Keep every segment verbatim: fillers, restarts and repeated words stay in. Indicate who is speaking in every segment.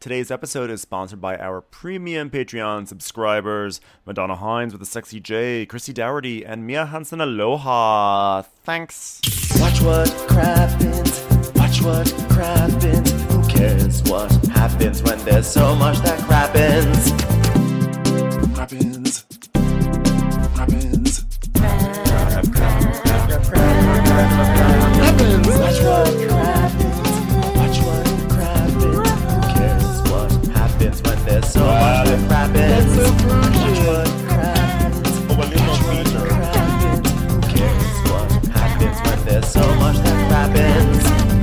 Speaker 1: Today's episode is sponsored by our premium Patreon subscribers, Madonna Hines with a sexy J, Chrissy Dougherty, and Mia Hansen. Aloha. Thanks.
Speaker 2: Watch what crappens, watch what crappens. Who cares what happens when there's so much that crappens? Crappens, crappens, crap, crap, crap, crap, crappens. Watch what crappens, watch what crappens. Who cares what happens when there's so much that crappens? Watch what crappens, watch what crappens. Who cares what happens when there's so much that crappens?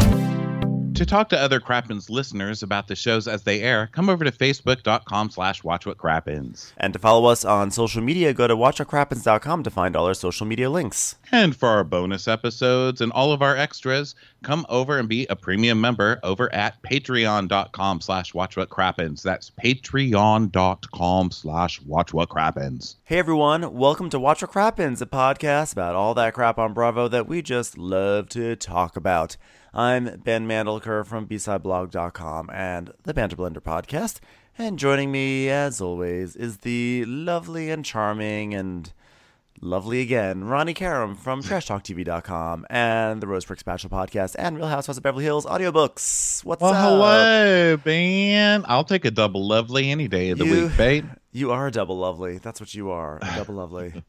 Speaker 3: To talk to other Crappens listeners about the shows as they air, come over to facebook.com slash watchwhatcrappens.
Speaker 1: And to follow us on social media, go to watch what crappens dot com to find all our social media links.
Speaker 3: And for our bonus episodes and all of our extras, come over and be a premium member over at patreon.com slash watchwhatcrappens. That's patreon.com slash watchwhatcrappens.
Speaker 1: Hey everyone, welcome to Watch What Crappens, a podcast about all that crap on Bravo that we just love to talk about. I'm Ben Mandelker from b side blog dot com and the Banter Blender podcast, and joining me, as always, is the lovely and charming and lovely again, Ronnie Karam from trash talk t v dot com and the Rose Prick Spatula podcast and Real Housewives of Beverly Hills audiobooks. What's
Speaker 3: well,
Speaker 1: up?
Speaker 3: Hello, Ben. I'll take a double lovely any day of the
Speaker 1: You-
Speaker 3: week, babe.
Speaker 1: You are a double lovely. That's what you are, a double lovely.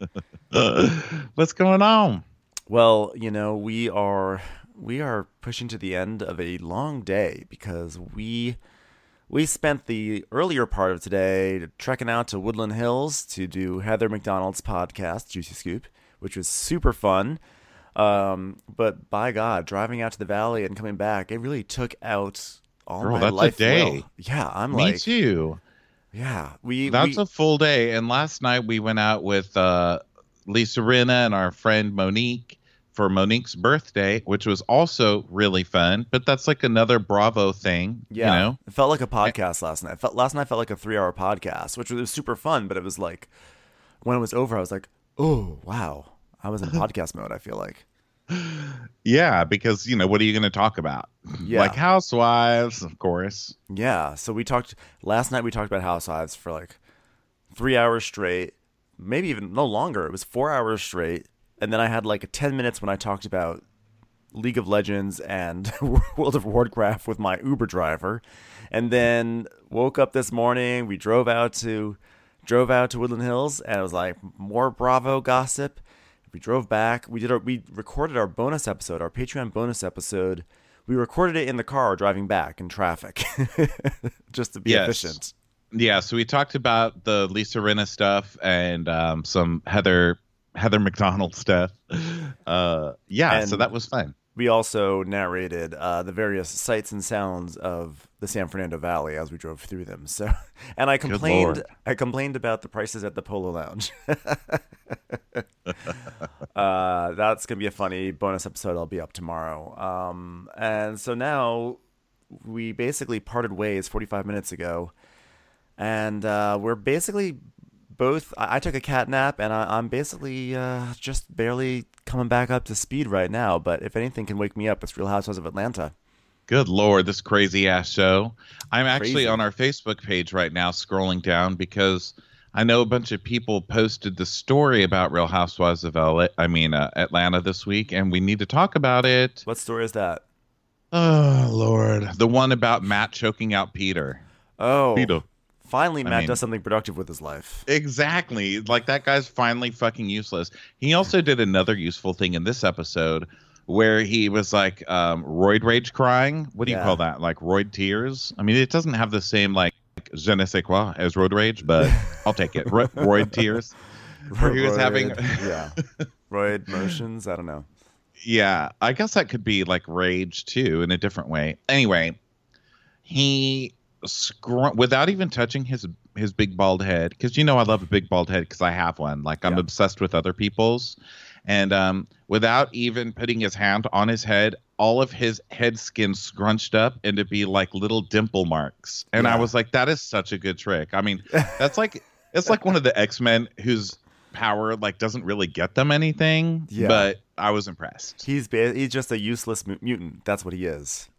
Speaker 3: What's going on?
Speaker 1: Well, you know, we are we are pushing to the end of a long day because we we spent the earlier part of today trekking out to Woodland Hills to do Heather McDonald's podcast, Juicy Scoop, which was super fun. Um, but by God, driving out to the valley and coming back, it really took out all
Speaker 3: Girl,
Speaker 1: my
Speaker 3: that's a
Speaker 1: life.
Speaker 3: day.
Speaker 1: Will. Yeah, I'm
Speaker 3: Me
Speaker 1: like,
Speaker 3: too.
Speaker 1: yeah, we.
Speaker 3: That's
Speaker 1: we,
Speaker 3: a full day. And last night we went out with uh, Lisa Rinna and our friend Monique for Monique's birthday, which was also really fun. But that's like another Bravo thing.
Speaker 1: Yeah,
Speaker 3: You know?
Speaker 1: it felt like a podcast last night. It felt, last night felt like a three-hour podcast, which was super fun. But it was like, when it was over, I was like, oh, wow. I was in podcast mode, I feel like.
Speaker 3: Yeah, because, you know, what are you going to talk about?
Speaker 1: Yeah.
Speaker 3: Like Housewives, of course.
Speaker 1: Yeah, so we talked, last night we talked about Housewives for like three hours straight, maybe even no longer. It was four hours straight. And then I had like ten minutes when I talked about League of Legends and World of Warcraft with my Uber driver. And then woke up this morning, we drove out to drove out to Woodland Hills, and it was like more Bravo gossip. We drove back. We did our we recorded our bonus episode, our Patreon bonus episode. We recorded it in the car driving back in traffic, just to be
Speaker 3: Yes.
Speaker 1: efficient.
Speaker 3: Yeah, so we talked about the Lisa Rinna stuff and um, some Heather Heather McDonald stuff. Uh, yeah,
Speaker 1: And
Speaker 3: so that was fun.
Speaker 1: We also narrated uh, the various sights and sounds of the San Fernando Valley as we drove through them. So, and I complained.
Speaker 3: Lord.
Speaker 1: I complained about the prices at the Polo Lounge. uh, that's gonna be a funny bonus episode. I'll be up tomorrow. Um, and so now we basically parted ways forty-five minutes ago, and uh, we're basically both. I, I took a cat nap, and I, I'm basically uh, just barely coming back up to speed right now. But if anything can wake me up, it's Real Housewives of Atlanta.
Speaker 3: Good Lord, this crazy ass show. I'm actually
Speaker 1: Crazy.
Speaker 3: on our Facebook page right now scrolling down because I know a bunch of people posted the story about Real Housewives of L A, I mean uh, Atlanta this week, and we need to talk about it.
Speaker 1: What story is that?
Speaker 3: Oh, Lord. The one about Matt choking out Peter.
Speaker 1: Oh,
Speaker 3: Peter.
Speaker 1: finally,
Speaker 3: I
Speaker 1: Matt
Speaker 3: mean-
Speaker 1: does something productive with his life.
Speaker 3: Exactly. Like, that guy's finally fucking useless. He also did another useful thing in this episode where he was like um, roid rage crying. What do you
Speaker 1: Yeah.
Speaker 3: call that? Like roid tears? I mean, it doesn't have the same, like, je ne sais quoi as roid rage, but I'll take it. Ro- roid tears. Where he was having...
Speaker 1: yeah, roid motions. I don't know.
Speaker 3: Yeah, I guess that could be like rage too in a different way. Anyway, he scr- without even touching his his big bald head, because you know I love a big bald head because I have one. Like I'm
Speaker 1: Yeah.
Speaker 3: obsessed with other people's, and um, without even putting his hand on his head, all of his head skin scrunched up and to be like little dimple marks. And I
Speaker 1: Yeah.
Speaker 3: was like, that is such a good trick. I mean, that's like it's like one of the X-Men whose power like doesn't really get them anything,
Speaker 1: Yeah.
Speaker 3: but I was impressed.
Speaker 1: He's ba- he's just a useless mu- mutant. That's what he is.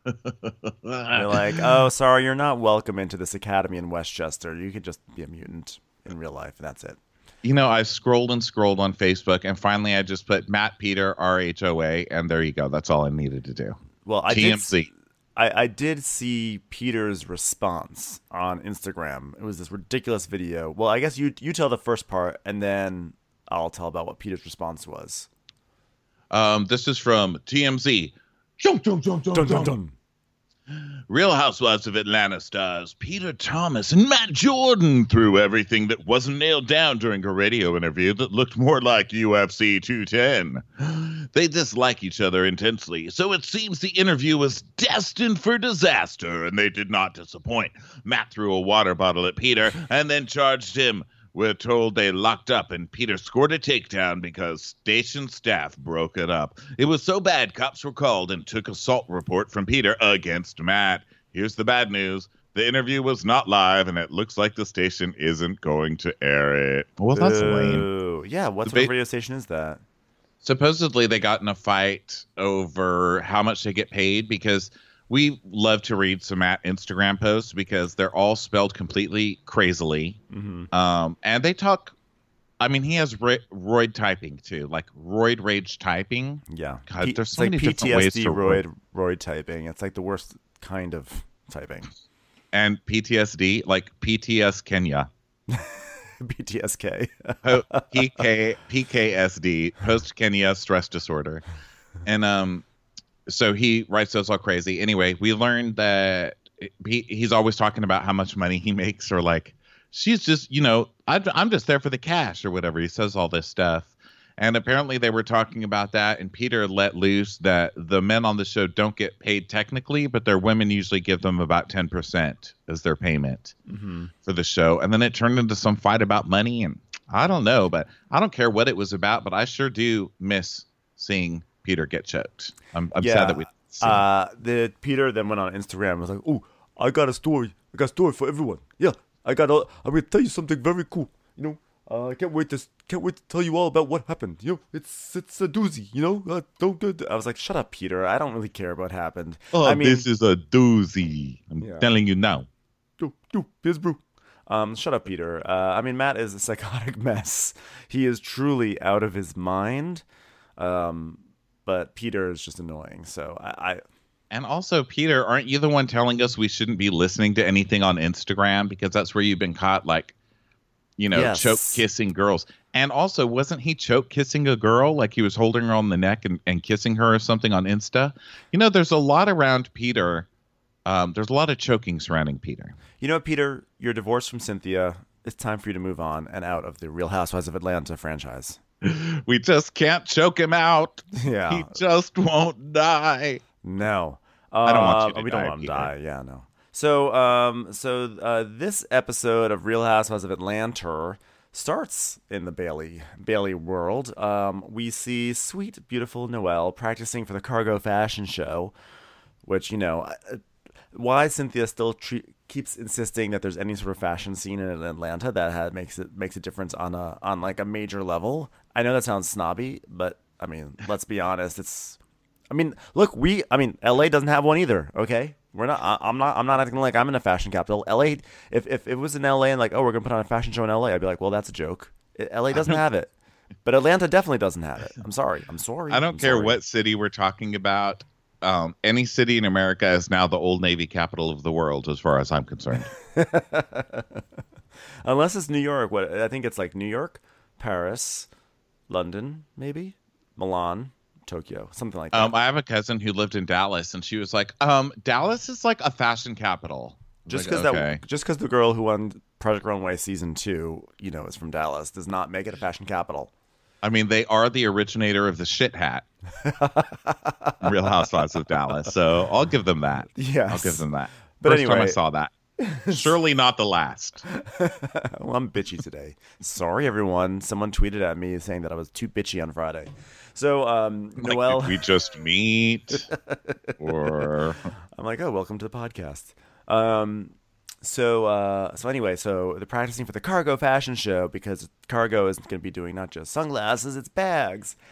Speaker 1: They're like, oh, sorry, you're not welcome into this academy in Westchester. You could just be a mutant in real life. That's it.
Speaker 3: You know, I scrolled and scrolled on Facebook, and finally I just put Matt Peter R H O A, and there you go. That's all I needed to do.
Speaker 1: Well, I
Speaker 3: T M Z.
Speaker 1: did. I, I did see Peter's response on Instagram. It was this ridiculous video. Well, I guess you you tell the first part, and then I'll tell about what Peter's response was.
Speaker 3: Um, this is from T M Z. Dun, dun, dun, dun,
Speaker 1: Dun, dun,
Speaker 3: dun.
Speaker 1: dun.
Speaker 3: Real Housewives of Atlanta stars Peter Thomas and Matt Jordan threw everything that wasn't nailed down during a radio interview that looked more like U F C two ten. They dislike each other intensely, so it seems the interview was destined for disaster, and they did not disappoint. Matt threw a water bottle at Peter and then charged him. We're told they locked up, and Peter scored a takedown because station staff broke it up. It was so bad, cops were called and took assault report from Peter against Matt. Here's the bad news. The interview was not live, and it looks like the station isn't going to air it. Well, that's lame.
Speaker 1: Ooh. Yeah, what
Speaker 3: The
Speaker 1: sort of
Speaker 3: ba-
Speaker 1: radio station is that?
Speaker 3: Supposedly, they got in a fight over how much they get paid because we love to read some Matt Instagram posts because they're all spelled completely crazily.
Speaker 1: Mm-hmm.
Speaker 3: Um, and they talk, I mean, he has ro- roid typing too, like roid rage typing.
Speaker 1: Yeah.
Speaker 3: God,
Speaker 1: P-
Speaker 3: there's
Speaker 1: it's
Speaker 3: so
Speaker 1: like
Speaker 3: many different ways
Speaker 1: P T S D
Speaker 3: to
Speaker 1: roid, roid typing. It's like the worst kind of typing.
Speaker 3: And P T S D, like P T S Kenya.
Speaker 1: P T S K.
Speaker 3: Po- P K, P K S D, post Kenya stress disorder. And um, so he writes those all crazy. Anyway, we learned that he, he's always talking about how much money he makes, or like, she's just, you know, I, I'm just there for the cash or whatever. He says all this stuff. And apparently they were talking about that, and Peter let loose that the men on the show don't get paid technically, but their women usually give them about ten percent as their payment
Speaker 1: Mm-hmm.
Speaker 3: for the show. And then it turned into some fight about money, and I don't know, but I don't care what it was about, but I sure do miss seeing Peter get choked. I'm, I'm
Speaker 1: Yeah.
Speaker 3: sad that we see
Speaker 1: Uh, the Peter then went on Instagram and was like, "Oh, I got a story. I got a story for everyone. Yeah, I got. A, I'm gonna tell you something very cool. You know, uh, I can't wait to can't wait to tell you all about what happened. You know, it's it's a doozy. You know, uh, don't do I was like, "Shut up, Peter. I don't really care what happened.
Speaker 3: Oh,
Speaker 1: I mean,
Speaker 3: this is a doozy. I'm
Speaker 1: Yeah.
Speaker 3: telling you now.
Speaker 1: do do here's brew. Um, shut up, Peter. Uh, I mean, Matt is a psychotic mess. He is truly out of his mind. Um, but Peter is just annoying. So I." I
Speaker 3: And also, Peter, aren't you the one telling us we shouldn't be listening to anything on Instagram because that's where you've been caught, like, you know,
Speaker 1: Yes.
Speaker 3: choke kissing girls? And also, wasn't he choke kissing a girl? Like he was holding her on the neck and, and kissing her or something on Insta? You know, there's a lot around Peter. Um, there's a lot of choking surrounding Peter.
Speaker 1: You know what, Peter? You're divorced from Cynthia. It's time for you to move on and out of the Real Housewives of Atlanta franchise.
Speaker 3: We just can't choke him out.
Speaker 1: Yeah.
Speaker 3: He just won't die.
Speaker 1: No.
Speaker 3: I don't want you
Speaker 1: Uh,
Speaker 3: to
Speaker 1: we don't
Speaker 3: die,
Speaker 1: want him to
Speaker 3: Peter.
Speaker 1: die. Yeah, no. So, um, so uh, this episode of Real Housewives of Atlanta starts in the Bailey Bailey world. Um, we see sweet, beautiful Noelle practicing for the Cargo fashion show, which, you know, uh, why Cynthia still tre- keeps insisting that there's any sort of fashion scene in Atlanta that had, makes it makes a difference on a on like a major level. I know that sounds snobby, but I mean, let's be honest. It's, I mean, look, we, I mean, L A doesn't have one either. Okay, we're not. I, I'm not. I'm not acting like I'm in a fashion capital. L A, if if it was in L A and like, oh, we're gonna put on a fashion show in L A, I'd be like, well, that's a joke. It, L A doesn't have it, but Atlanta definitely doesn't have it. I'm sorry. I'm sorry.
Speaker 3: I don't
Speaker 1: I'm
Speaker 3: care
Speaker 1: sorry.
Speaker 3: what city we're talking about. Um, any city in America is now the Old Navy capital of the world, as far as I'm concerned.
Speaker 1: Unless it's New York. What I think it's like New York, Paris, London, maybe Milan, Tokyo, something like that.
Speaker 3: Um, I have a cousin who lived in Dallas, and she was like, um, "Dallas is like a fashion capital." I was
Speaker 1: just
Speaker 3: like,
Speaker 1: because
Speaker 3: okay.
Speaker 1: that, just because the girl who won Project Runway season two, you know, is from Dallas, does not make it a fashion capital.
Speaker 3: I mean, they are the originator of the shit hat, Real Housewives of Dallas. So I'll give them that.
Speaker 1: Yes.
Speaker 3: I'll give them that.
Speaker 1: But
Speaker 3: First time I
Speaker 1: anyway-
Speaker 3: saw that. Surely not the last.
Speaker 1: Well, I'm bitchy today. Sorry, everyone. Someone tweeted at me saying that I was too bitchy on Friday. So, um,
Speaker 3: Like,
Speaker 1: Noelle,
Speaker 3: did we just meet? Or
Speaker 1: I'm like, oh, welcome to the podcast. Um, so, uh, so anyway, so they're practicing for the Cargo fashion show because Cargo is going to be doing not just sunglasses, it's bags.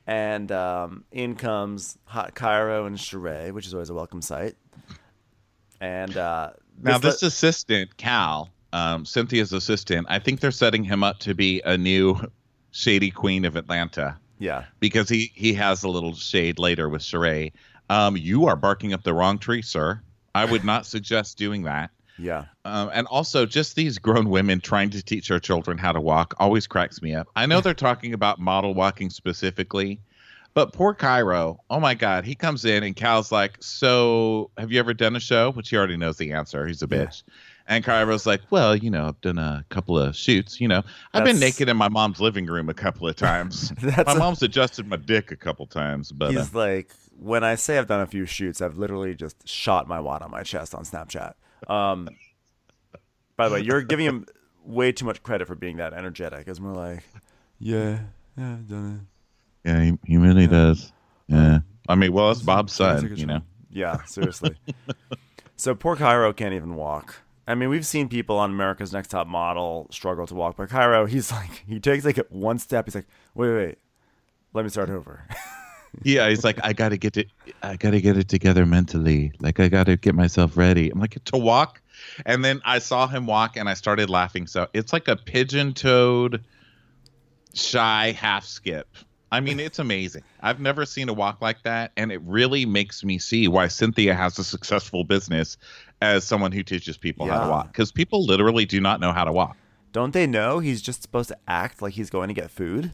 Speaker 1: And um, in comes Hot Cairo and Sheree, which is always a welcome sight. And uh,
Speaker 3: now this
Speaker 1: le-
Speaker 3: assistant, Cal, um, Cynthia's assistant, I think they're setting him up to be a new shady queen of Atlanta.
Speaker 1: Yeah.
Speaker 3: Because he, he has a little shade later with Sheree. Um, you are barking up the wrong tree, sir. I would not suggest doing that.
Speaker 1: Yeah.
Speaker 3: Um, and also, just these grown women trying to teach their children how to walk always cracks me up. I know they're talking about model walking specifically, but poor Cairo, oh my God, he comes in and Cal's like, so have you ever done a show? Which he already knows the answer. He's a bitch. Yeah. And Cairo's like, well, you know, I've done a couple of shoots. You know, I've
Speaker 1: That's...
Speaker 3: been naked in my mom's living room a couple of times. my
Speaker 1: a...
Speaker 3: mom's adjusted my dick a couple times. But
Speaker 1: he's
Speaker 3: uh...
Speaker 1: like, when I say I've done a few shoots, I've literally just shot my wad on my chest on Snapchat. Um, by the way, you're giving him way too much credit for being that energetic. It's more like, yeah, yeah, I've done it.
Speaker 3: Yeah, he, he really yeah. does. Yeah. I mean, well, it's Bob's son, you know.
Speaker 1: Yeah, seriously. So poor Cairo can't even walk. I mean, we've seen people on America's Next Top Model struggle to walk, but Cairo, he's like, he takes like one step. He's like, wait, wait, wait. Let me start over.
Speaker 3: Yeah, he's like, I gotta get it, I gotta get it together mentally. Like, I gotta get myself ready. I'm like, to walk, and then I saw him walk, and I started laughing. So it's like a pigeon-toed, shy half skip. I mean, it's amazing. I've never seen a walk like that, and it really makes me see why Cynthia has a successful business as someone who teaches people
Speaker 1: yeah.
Speaker 3: how to walk. Because people literally do not know how to walk.
Speaker 1: Don't they know he's just supposed to act like he's going to get food?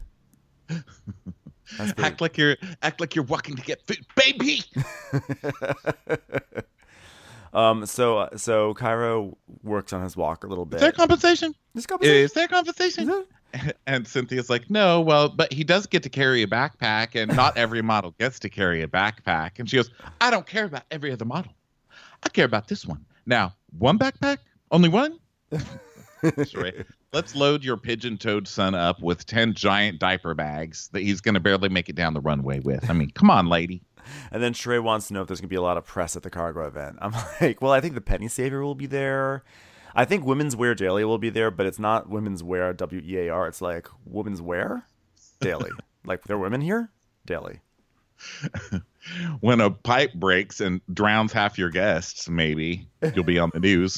Speaker 3: act like you're act like you're walking to get food, baby.
Speaker 1: um. So uh, so Cairo works on his walk a little bit.
Speaker 3: Is there compensation?
Speaker 1: Is, compensation?
Speaker 3: Is there compensation? Is there? And Cynthia's like, no, well, but he does get to carry a backpack, and not every model gets to carry a backpack. And she goes, I don't care about every other model. I care about this one. Now, one backpack? Only one? Sure. Let's load your pigeon-toed son up with ten giant diaper bags that he's going to barely make it down the runway with. I mean, come on, lady.
Speaker 1: And then Sheree wants to know if there's going to be a lot of press at the cargo event. I'm like, well, I think the Penny Saver will be there. I think Women's Wear Daily will be there, but it's not Women's Wear, W E A R. It's like Women's Wear Daily. Like, there are women here? Daily.
Speaker 3: When a pipe breaks and drowns half your guests, maybe you'll be on the news.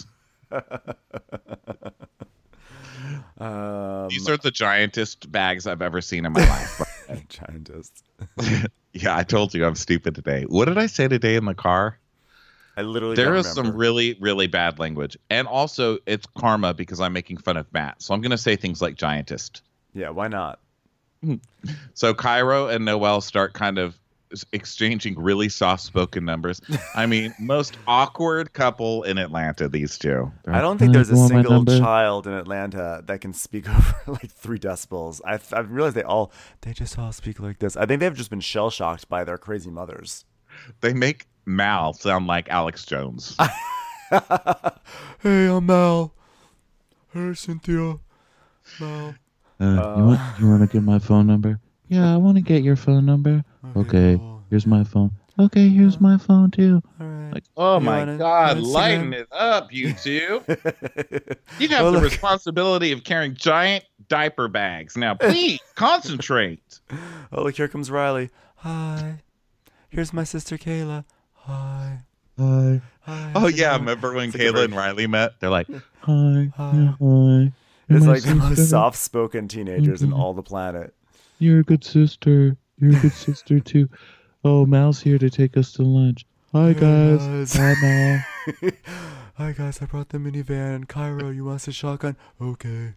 Speaker 3: um, These are the giantest bags I've ever seen in my life.
Speaker 1: Giantest.
Speaker 3: Yeah, I told you I'm stupid today. What did I say today in the car?
Speaker 1: I literally
Speaker 3: there
Speaker 1: don't
Speaker 3: is
Speaker 1: remember.
Speaker 3: some really, really bad language. And also, it's karma because I'm making fun of Matt. So I'm going to say things like giantest.
Speaker 1: Yeah, why not?
Speaker 3: So Cairo and Noelle start kind of exchanging really soft-spoken numbers. I mean, most awkward couple in Atlanta, these two.
Speaker 1: I don't think there's a single child in Atlanta that can speak over like three decibels. I've, I've realized they all, they just all speak like this. I think they've just been shell-shocked by their crazy mothers.
Speaker 3: They make Mal sound like Alex Jones.
Speaker 1: Hey, I'm Mal. Hey, Cynthia. Mal.
Speaker 2: Uh, uh, you want you want to get my phone number? Yeah, I want to get your phone number. Okay, okay cool. Here's my phone. Okay, here's my phone too.
Speaker 1: All right.
Speaker 3: Like, oh
Speaker 1: you
Speaker 3: my
Speaker 1: wanna,
Speaker 3: God, lighten it up, you two. You have oh, the look. responsibility of carrying giant diaper bags. Now, please concentrate.
Speaker 1: Oh, look, here comes Riley. Hi. Here's my sister Kayla. Hi.
Speaker 2: Hi.
Speaker 1: Hi.
Speaker 3: Oh, yeah. Remember when it's Kayla like and Riley met? They're like,
Speaker 2: hi.
Speaker 1: Hi.
Speaker 2: Yeah, hi.
Speaker 1: It's like sister. The most soft-spoken teenagers mm-hmm. in all the planet.
Speaker 2: You're a good sister. You're a good sister, too. Oh, Mal's here to take us to lunch. Hi, guys. Hi, Mal.
Speaker 1: Hi, guys. I brought the minivan. Cairo, you want a shotgun? Okay.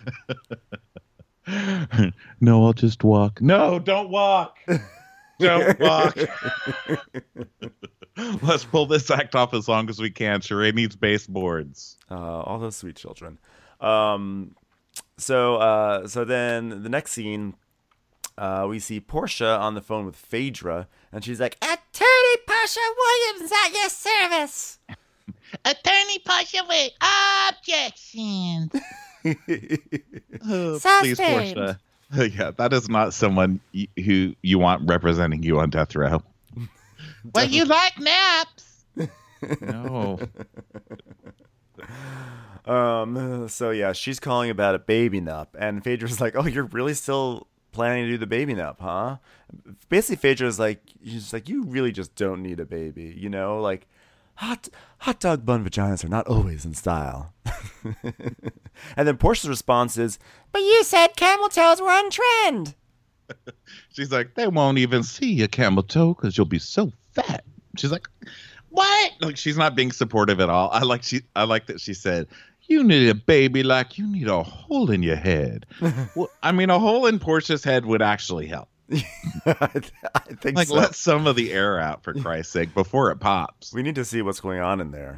Speaker 2: No, I'll just walk.
Speaker 3: No, don't walk. Don't walk. Let's pull this act off as long as we can. Sheree needs baseboards.
Speaker 1: Uh, all those sweet children. Um, so, uh, so then the next scene, uh, we see Portia on the phone with Phaedra, and she's like, "Attorney Portia Williams at your service."
Speaker 4: Attorney Portia with objection.
Speaker 3: Oh, please, Portia. Yeah, that is not someone y- who you want representing you on death row.
Speaker 4: Well, you like naps.
Speaker 3: No.
Speaker 1: Um. So yeah, she's calling about a baby nup, and Phaedra's like, "Oh, you're really still planning to do the baby nup, huh? Basically, Phaedra's like, she's like, you really just don't need a baby, you know? Like, hot hot dog bun vaginas are not always in style. And then Portia's response is, but you said camel toes were on trend.
Speaker 3: She's like, they won't even see your camel toe because you'll be so fat. She's like, what? Like, she's not being supportive at all. I like she. I like that she said, you need a baby like you need a hole in your head. Well, I mean, a hole in Portia's head would actually help.
Speaker 1: I, th- I think
Speaker 3: Like,
Speaker 1: so.
Speaker 3: let some of the air out, for Christ's sake, before it pops.
Speaker 1: We need to see what's going on in there.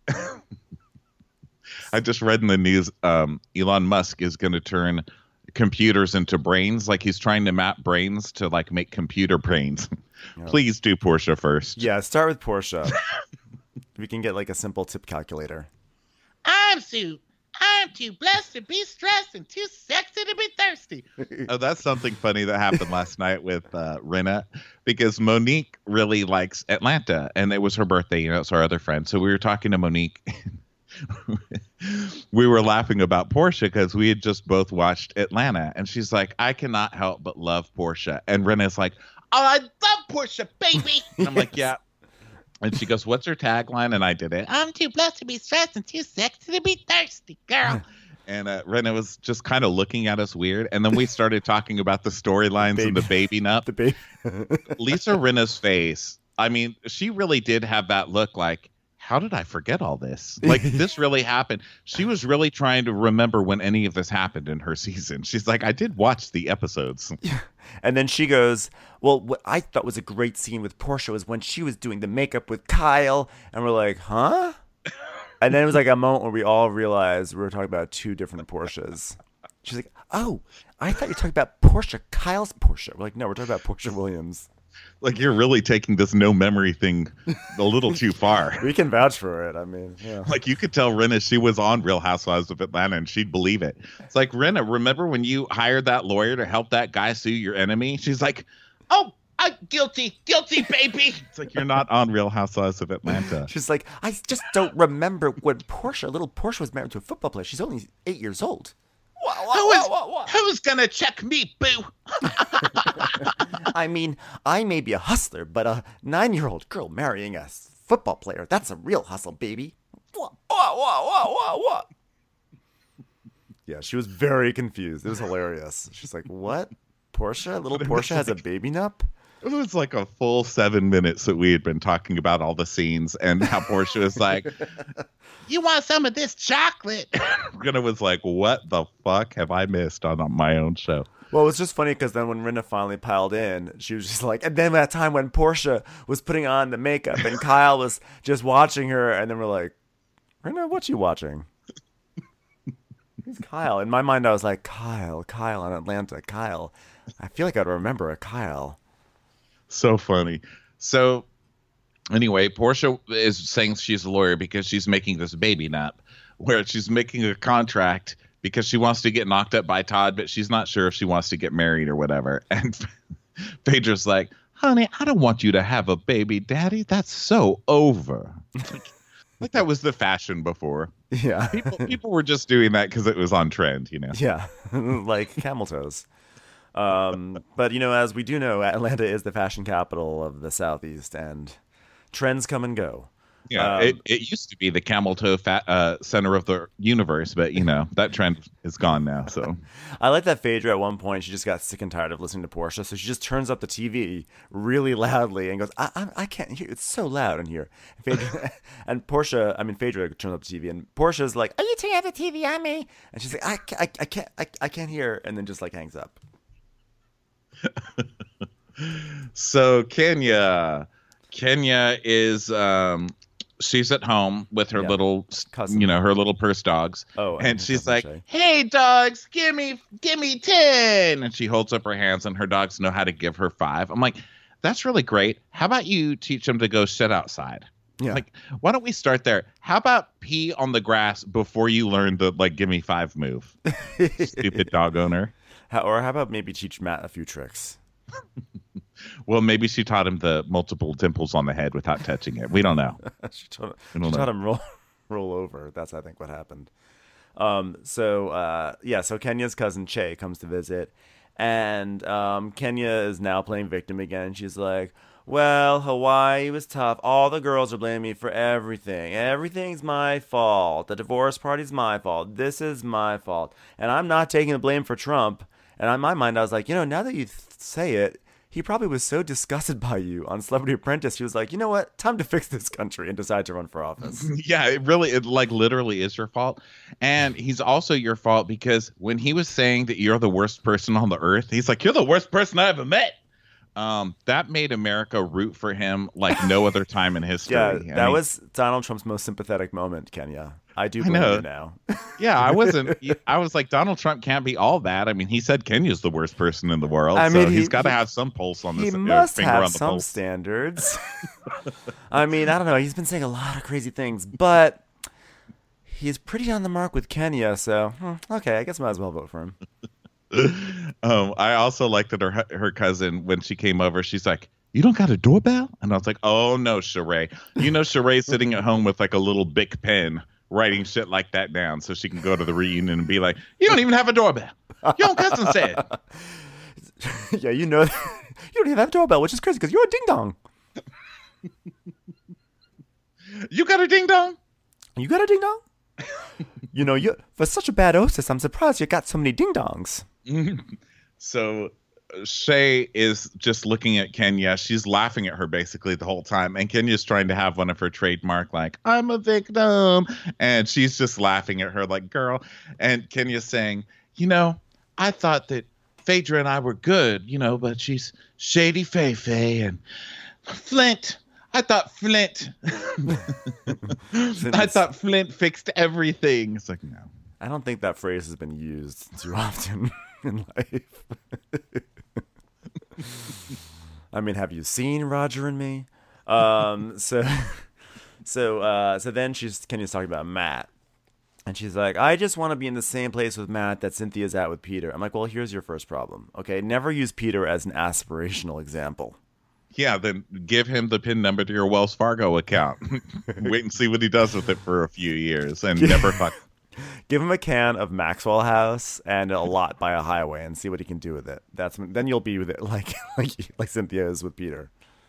Speaker 3: I just read in the news, um, Elon Musk is going to turn computers into brains. Like, he's trying to map brains to, like, make computer brains.
Speaker 1: Yeah.
Speaker 3: Please do Portia first.
Speaker 1: Yeah, start with Portia. We can get like a simple tip calculator.
Speaker 4: I'm too, I'm too blessed to be stressed and too sexy to be thirsty.
Speaker 3: Oh, that's something funny that happened last night with uh, Rinna, because Monique really likes Atlanta, and it was her birthday. You know, it's our other friend. So we were talking to Monique. We were laughing about Portia because we had just both watched Atlanta, and she's like, I cannot help but love Portia. And Rinna's like,
Speaker 4: Oh, I love Portia, baby.
Speaker 3: and I'm like, yeah. And she goes, what's her tagline? And I did it.
Speaker 4: I'm too blessed to be stressed and too sexy to be thirsty, girl.
Speaker 3: And uh, Rinna was just kind of looking at us weird. And then we started talking about the storylines and the baby nup.
Speaker 1: The baby.
Speaker 3: Lisa Rinna's face. I mean, she really did have that look like, how did I forget all this? Like, this really happened. She was really trying to remember when any of this happened in her season. She's like, I did watch the episodes.
Speaker 1: And then she goes, well, what I thought was a great scene with Portia was when she was doing the makeup with Kyle. And we're like, huh? And then it was like a moment where we all realized we were talking about two different Portias. She's like, oh, I thought you were talking about Portia, Kyle's Portia. We're like, no, we're talking about Portia Williams.
Speaker 3: Like, you're really taking this no memory thing a little too far.
Speaker 1: We can vouch for it. I mean, yeah.
Speaker 3: Like, you could tell Rinna she was on Real Housewives of Atlanta and she'd believe it. It's like, Rinna, remember when you hired that lawyer to help that guy sue your enemy? She's like,
Speaker 4: Oh, I'm guilty, guilty, baby.
Speaker 3: it's like, you're not on Real Housewives of Atlanta.
Speaker 1: She's like, I just don't remember when Portia, little Portia, was married to a football player. She's only eight years old.
Speaker 4: Who is, who's gonna check me, boo?
Speaker 1: I mean, I may be a hustler, but a nine-year-old girl marrying a football player, that's a real hustle, baby. What, what, what, what, what, what? Yeah, she was very confused. It was hilarious. She's like, what? Portia? Little Portia has a baby nup?
Speaker 3: It was like a full seven minutes that we had been talking about all the scenes and how Portia was like,
Speaker 4: You want some of this chocolate?
Speaker 3: Rinna was like, what the fuck have I missed on, on my own show?
Speaker 1: Well, it was just funny because then when Rinna finally piled in, she was just like, and then that time when Portia was putting on the makeup and Kyle was just watching her, and then we're like, Rinna, what you watching? Who's Kyle? In my mind, I was like, Kyle, Kyle in Atlanta, Kyle. I feel like I'd remember a Kyle.
Speaker 3: So funny. So anyway, Portia is saying she's a lawyer because she's making this baby nap, where she's making a contract because she wants to get knocked up by Todd, but she's not sure if she wants to get married or whatever. And Phaedra's like, honey, I don't want you to have a baby, daddy. That's so over. Like, like that was the fashion before.
Speaker 1: Yeah.
Speaker 3: People, people were just doing that because it was on trend, you know?
Speaker 1: Yeah. Like camel toes. Um, but, you know, as we do know, Atlanta is the fashion capital of the Southeast, and trends come and go.
Speaker 3: Yeah,
Speaker 1: Um,
Speaker 3: it, it used to be the camel toe fat, uh, center of the universe, but, you know, that trend is gone now. So
Speaker 1: I like that Phaedra at one point, she just got sick and tired of listening to Portia, so she just turns up the T V really loudly and goes, I I, I can't hear, it's so loud in here. And, Phaedra, and Portia, I mean, Phaedra turns up the T V, and Portia's like, are you turning up the T V on me? And she's like, I, ca- I, I can't, I, I can't hear, and then just like hangs up.
Speaker 3: So Kenya, Kenya is um, she's at home with her
Speaker 1: Yeah.
Speaker 3: little,
Speaker 1: Cousin.
Speaker 3: you know, her little purse dogs.
Speaker 1: Oh,
Speaker 3: and she's
Speaker 1: cousin
Speaker 3: like,
Speaker 1: Shay.
Speaker 3: "Hey, dogs, give me, give me ten." And she holds up her hands, and her dogs know how to give her five. I'm like, that's really great. How about you teach them to go sit outside?
Speaker 1: Yeah.
Speaker 3: Like, why don't we start there? How about pee on the grass before you learn the like give me five move? Stupid dog owner.
Speaker 1: How, or how about maybe teach Matt a few tricks?
Speaker 3: Well, maybe she taught him the multiple dimples on the head without touching it. We don't know.
Speaker 1: she taught,
Speaker 3: I don't
Speaker 1: she taught
Speaker 3: know.
Speaker 1: him roll roll over. That's I think what happened. Um. So uh. Yeah. So Kenya's cousin Che comes to visit, And um, Kenya is now playing victim again. She's like, well, Hawaii was tough. All the girls are blaming me for everything. Everything's my fault. The divorce party's my fault. This is my fault. And I'm not taking the blame for Trump. And in my mind, I was like, you know, now that you th- say it, he probably was so disgusted by you on Celebrity Apprentice. He was like, you know what? Time to fix this country and decide to run for office.
Speaker 3: Yeah, it really, it like literally is your fault. And he's also your fault because when he was saying that you're the worst person on the earth, he's like, you're the worst person I ever met. Um, that made America root for him like no other time in history.
Speaker 1: Yeah,
Speaker 3: I
Speaker 1: that
Speaker 3: mean,
Speaker 1: was Donald Trump's most sympathetic moment, Kenya. I do believe
Speaker 3: know.
Speaker 1: you now.
Speaker 3: yeah, I wasn't, I was like, Donald Trump can't be all that. I mean, he said Kenya's the worst person in the world.
Speaker 1: I
Speaker 3: so
Speaker 1: mean, he-
Speaker 3: he's got to
Speaker 1: he-
Speaker 3: have some pulse on
Speaker 1: He
Speaker 3: this. uh,
Speaker 1: must
Speaker 3: finger
Speaker 1: have
Speaker 3: on the
Speaker 1: some
Speaker 3: pulse.
Speaker 1: standards. I mean, I don't know. He's been saying a lot of crazy things, but he's pretty on the mark with Kenya. So, hmm, okay, I guess I might as well vote for him.
Speaker 3: Um, I also liked that her her cousin, when she came over, she's like, you don't got a doorbell? And I was like, oh no, Sheree. You know Sheree's sitting at home with like a little Bic pen writing shit like that down so she can go to the reunion and be like, you don't even have a doorbell. Your own cousin said.
Speaker 1: Yeah, you know, you don't even have a doorbell, which is crazy because you're a ding dong.
Speaker 3: You got a ding dong?
Speaker 1: You got a ding dong? You know, you for such a bad hostess, I'm surprised you got so many ding dongs.
Speaker 3: So Shay is just looking at Kenya. She's laughing at her basically the whole time. And Kenya's trying to have one of her trademark, like, I'm a victim. And she's just laughing at her like, girl. And Kenya's saying, you know, I thought that Phaedra and I were good, you know, but she's shady Fay Fay and Flint. I thought Flint. I thought Flint fixed everything. It's like, no.
Speaker 1: I don't think that phrase has been used too often in life. I mean, have you seen Roger and Me? Um, so, so, uh, so then she's Kenya's talking about Matt, and she's like, I just want to be in the same place with Matt that Cynthia's at with Peter. I'm like, well, here's your first problem. Okay, never use Peter as an aspirational example.
Speaker 3: Yeah, then give him the PIN number to your Wells Fargo account. Wait and see what he does with it for a few years, and never fuck.
Speaker 1: Give him a can of Maxwell House and a lot by a highway and see what he can do with it. That's when, then you'll be with it like like like Cynthia is with Peter.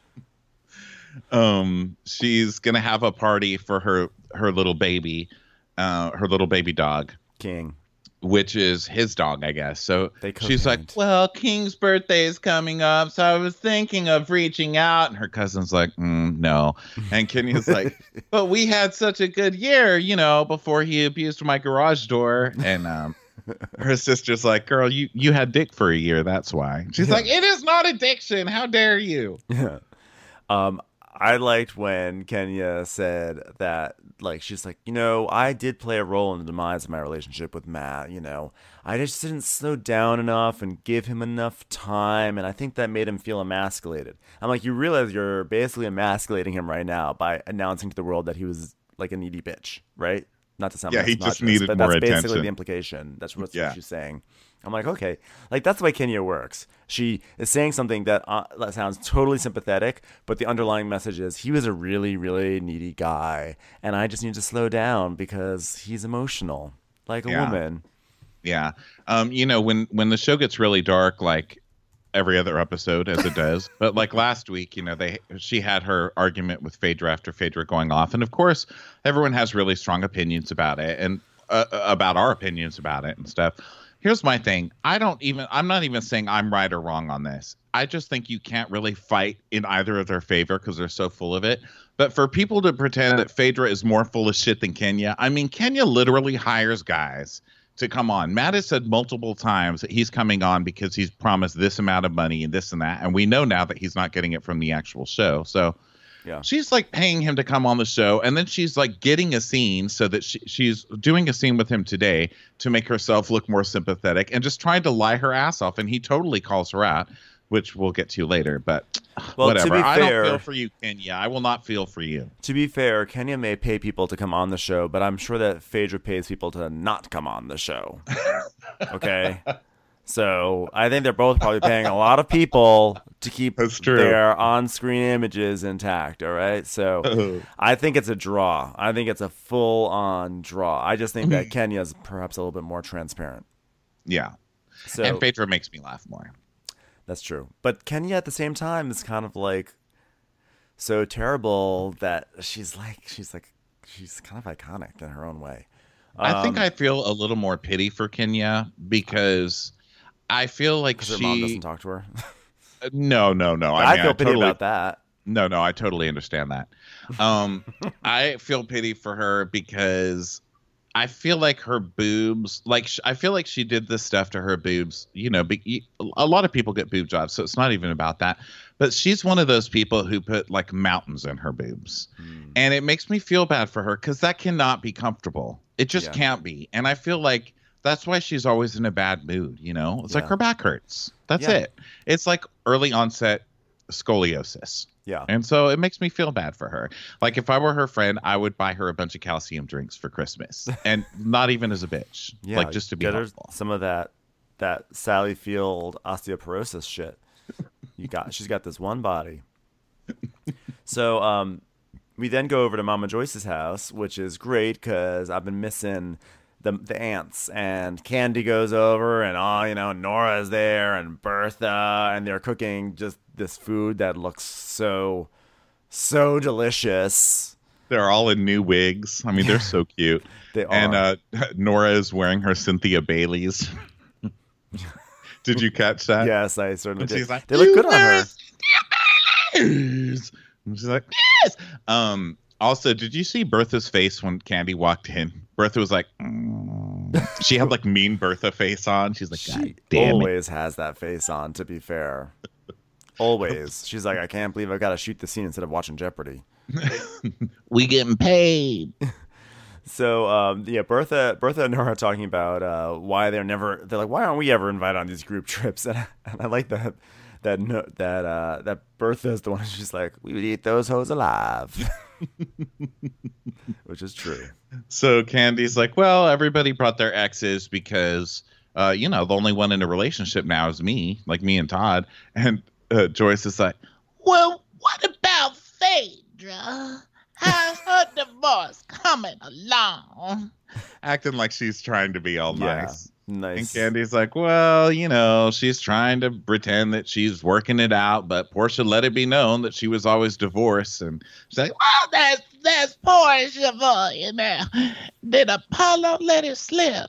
Speaker 3: Um, she's gonna have a party for her her little baby, uh, her little baby dog,
Speaker 1: King.
Speaker 3: which is his dog, I guess. So
Speaker 1: They
Speaker 3: she's like,
Speaker 1: co-parent.
Speaker 3: well, King's birthday is coming up, so I was thinking of reaching out. And her cousin's like, mm, no. And Kenya's like, but we had such a good year, you know, before he abused my garage door. And um, her sister's like, girl, you, you had dick for a year. That's why. She's like, it is not addiction. How dare you?
Speaker 1: Yeah. Um, I liked when Kenya said that, like, she's like, you know, I did play a role in the demise of my relationship with Matt, you know. I just didn't slow down enough and give him enough time, and I think that made him feel emasculated. I'm like, you realize you're basically emasculating him right now by announcing to the world that he was, like, a needy bitch, right? Not to sound
Speaker 3: Yeah, he
Speaker 1: obnoxious,
Speaker 3: just needed
Speaker 1: but
Speaker 3: more
Speaker 1: that's basically
Speaker 3: attention.
Speaker 1: the implication. That's what
Speaker 3: Yeah.
Speaker 1: she's saying. I'm like, okay, like that's the way Kenya works. She is saying something that, uh, that sounds totally sympathetic, but the underlying message is he was a really, really needy guy, and I just need to slow down because he's emotional, like a
Speaker 3: Yeah.
Speaker 1: woman.
Speaker 3: Yeah. Um, you know, when when the show gets really dark, like every other episode as it does, but like last week, you know, they she had her argument with Phaedra after Phaedra going off, and of course, everyone has really strong opinions about it and uh, about our opinions about it and stuff. Here's my thing. I don't even I'm not even saying I'm right or wrong on this. I just think you can't really fight in either of their favor because they're so full of it. But for people to pretend that Phaedra is more full of shit than Kenya, I mean, Kenya literally hires guys to come on. Matt has said multiple times that he's coming on because he's promised this amount of money and this and that. And we know now that he's not getting it from the actual show. So
Speaker 1: Yeah.
Speaker 3: she's like paying him to come on the show. And then she's like getting a scene so that she, she's doing a scene with him today to make herself look more sympathetic and just trying to lie her ass off. And he totally calls her out, which we'll get to later. But
Speaker 1: Well, to
Speaker 3: whatever.
Speaker 1: be
Speaker 3: I
Speaker 1: fair-
Speaker 3: don't feel for you, Kenya. I will not feel for you.
Speaker 1: To be fair, Kenya may pay people to come on the show, but I'm sure that Phaedra pays people to not come on the show. Okay? So I think they're both probably paying a lot of people to keep
Speaker 3: That's true.
Speaker 1: their on-screen images intact, all right? So I think it's a draw. I think it's a full-on draw. I just think that Kenya's perhaps a little bit more transparent.
Speaker 3: Yeah.
Speaker 1: So
Speaker 3: and Phaedra makes me laugh more.
Speaker 1: that's true. But Kenya at the same time is kind of like so terrible that she's like she's like she's kind of iconic in her own way. Um,
Speaker 3: I think I feel a little more pity for Kenya because I feel like
Speaker 1: because
Speaker 3: she
Speaker 1: her mom doesn't talk to her.
Speaker 3: no no no
Speaker 1: I,
Speaker 3: I, mean,
Speaker 1: feel
Speaker 3: I
Speaker 1: pity
Speaker 3: totally,
Speaker 1: about that.
Speaker 3: No, no, I totally understand that. Um, I feel pity for her because I feel like her boobs, like sh- I feel like she did this stuff to her boobs. You know, be, a lot of people get boob jobs, so it's not even about that. But she's one of those people who put like mountains in her boobs,
Speaker 1: Hmm.
Speaker 3: and it makes me feel bad for her because that cannot be comfortable. It just
Speaker 1: Yeah.
Speaker 3: can't be, and I feel like that's why she's always in a bad mood. You know, it's like
Speaker 1: Yeah.
Speaker 3: her back hurts. That's
Speaker 1: Yeah.
Speaker 3: it. It's like early onset scoliosis.
Speaker 1: Yeah.
Speaker 3: And so it makes me feel bad for her. Like if I were her friend, I would buy her a bunch of calcium drinks for Christmas, and not even as a bitch,
Speaker 1: Yeah,
Speaker 3: like just to be
Speaker 1: get her
Speaker 3: helpful.
Speaker 1: some of that that Sally Field osteoporosis shit. You got she's got this one body. So um, we then go over to Mama Joyce's house, which is great because I've been missing the the aunts, and Candy goes over, and oh, you know, Nora's there, and Bertha, and they're cooking just this food that looks so so delicious.
Speaker 3: They're all in new wigs. I mean, they're so cute.
Speaker 1: They are.
Speaker 3: And uh, Nora is wearing her Cynthia Bailey's. Did you catch that?
Speaker 1: Yes, I certainly
Speaker 3: And
Speaker 1: did.
Speaker 3: she's like,
Speaker 1: they look
Speaker 3: "You
Speaker 1: good on
Speaker 3: wear
Speaker 1: her.
Speaker 3: Cynthia Bailey's." And she's like, yes. Um. Also, did you see Bertha's face when Candy walked in? Bertha was like, mm. She had like mean Bertha face on. She's like, God
Speaker 1: She
Speaker 3: damn it.
Speaker 1: always has that face on, to be fair. Always. She's like, I can't believe I've got to shoot the scene instead of watching Jeopardy.
Speaker 3: We getting paid.
Speaker 1: So, um, yeah, Bertha, Bertha and Nora are talking about uh, why they're never. They're like, why aren't we ever invited on these group trips? And I, and I like that that no, that uh, that Bertha's the one who's just like, we would eat those hoes alive, which is true.
Speaker 3: So Candy's like, well, everybody brought their exes because, uh, you know, the only one in a relationship now is me, like me and Todd. And uh, Joyce is like,
Speaker 4: Well, what about Phaedra? How's her divorce coming along?
Speaker 3: acting like she's trying to be all
Speaker 1: Yeah,
Speaker 3: nice.
Speaker 1: nice.
Speaker 3: And Candy's like, well, you know, she's trying to pretend that she's working it out, but Portia let it be known that she was always divorced. And she's like,
Speaker 4: Well, that's that's Portia for you now. Did Apollo let it slip?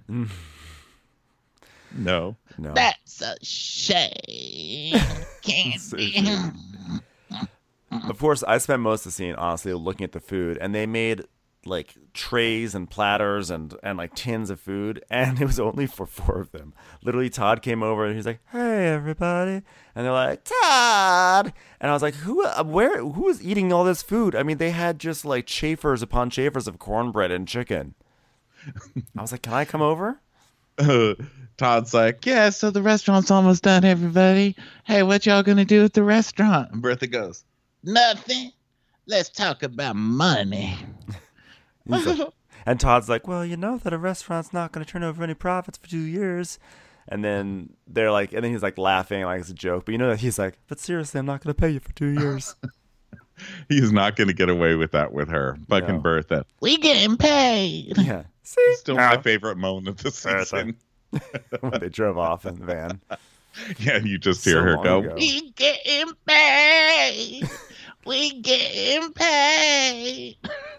Speaker 3: no.
Speaker 1: No.
Speaker 4: That's a shame, Candy.
Speaker 1: Of course, I spent most of the scene honestly looking at the food, and they made like trays and platters and and like tins of food, and it was only for four of them. Literally, Todd came over and he's like, "Hey, everybody," and they're like, "Todd," and I was like, "Who? Uh, where? Who is eating all this food?" I mean, they had just like chafers upon chafers of cornbread and chicken. I was like, "Can I come over?"
Speaker 3: Uh, Todd's like, yeah, so the restaurant's almost done, everybody. Hey, what y'all gonna do at the restaurant? And Bertha goes,
Speaker 4: Nothing. Let's talk about money.
Speaker 1: He's like- and Todd's like, well, you know that a restaurant's not going to turn over any profits for two years. And then they're like, and then he's like laughing like it's a joke. But you know that he's like, but seriously, I'm not going to pay you for two years.
Speaker 3: he's not gonna get away with that with her. Fucking
Speaker 1: No.
Speaker 3: Bertha.
Speaker 4: We getting paid.
Speaker 1: Yeah. See?
Speaker 3: Still
Speaker 1: No.
Speaker 3: my favorite moment of the
Speaker 1: Bertha.
Speaker 3: season.
Speaker 1: When they drove off in the van.
Speaker 3: Yeah, you just hear
Speaker 1: So
Speaker 3: her
Speaker 1: long
Speaker 3: go,
Speaker 1: ago.
Speaker 4: We getting paid. We getting paid.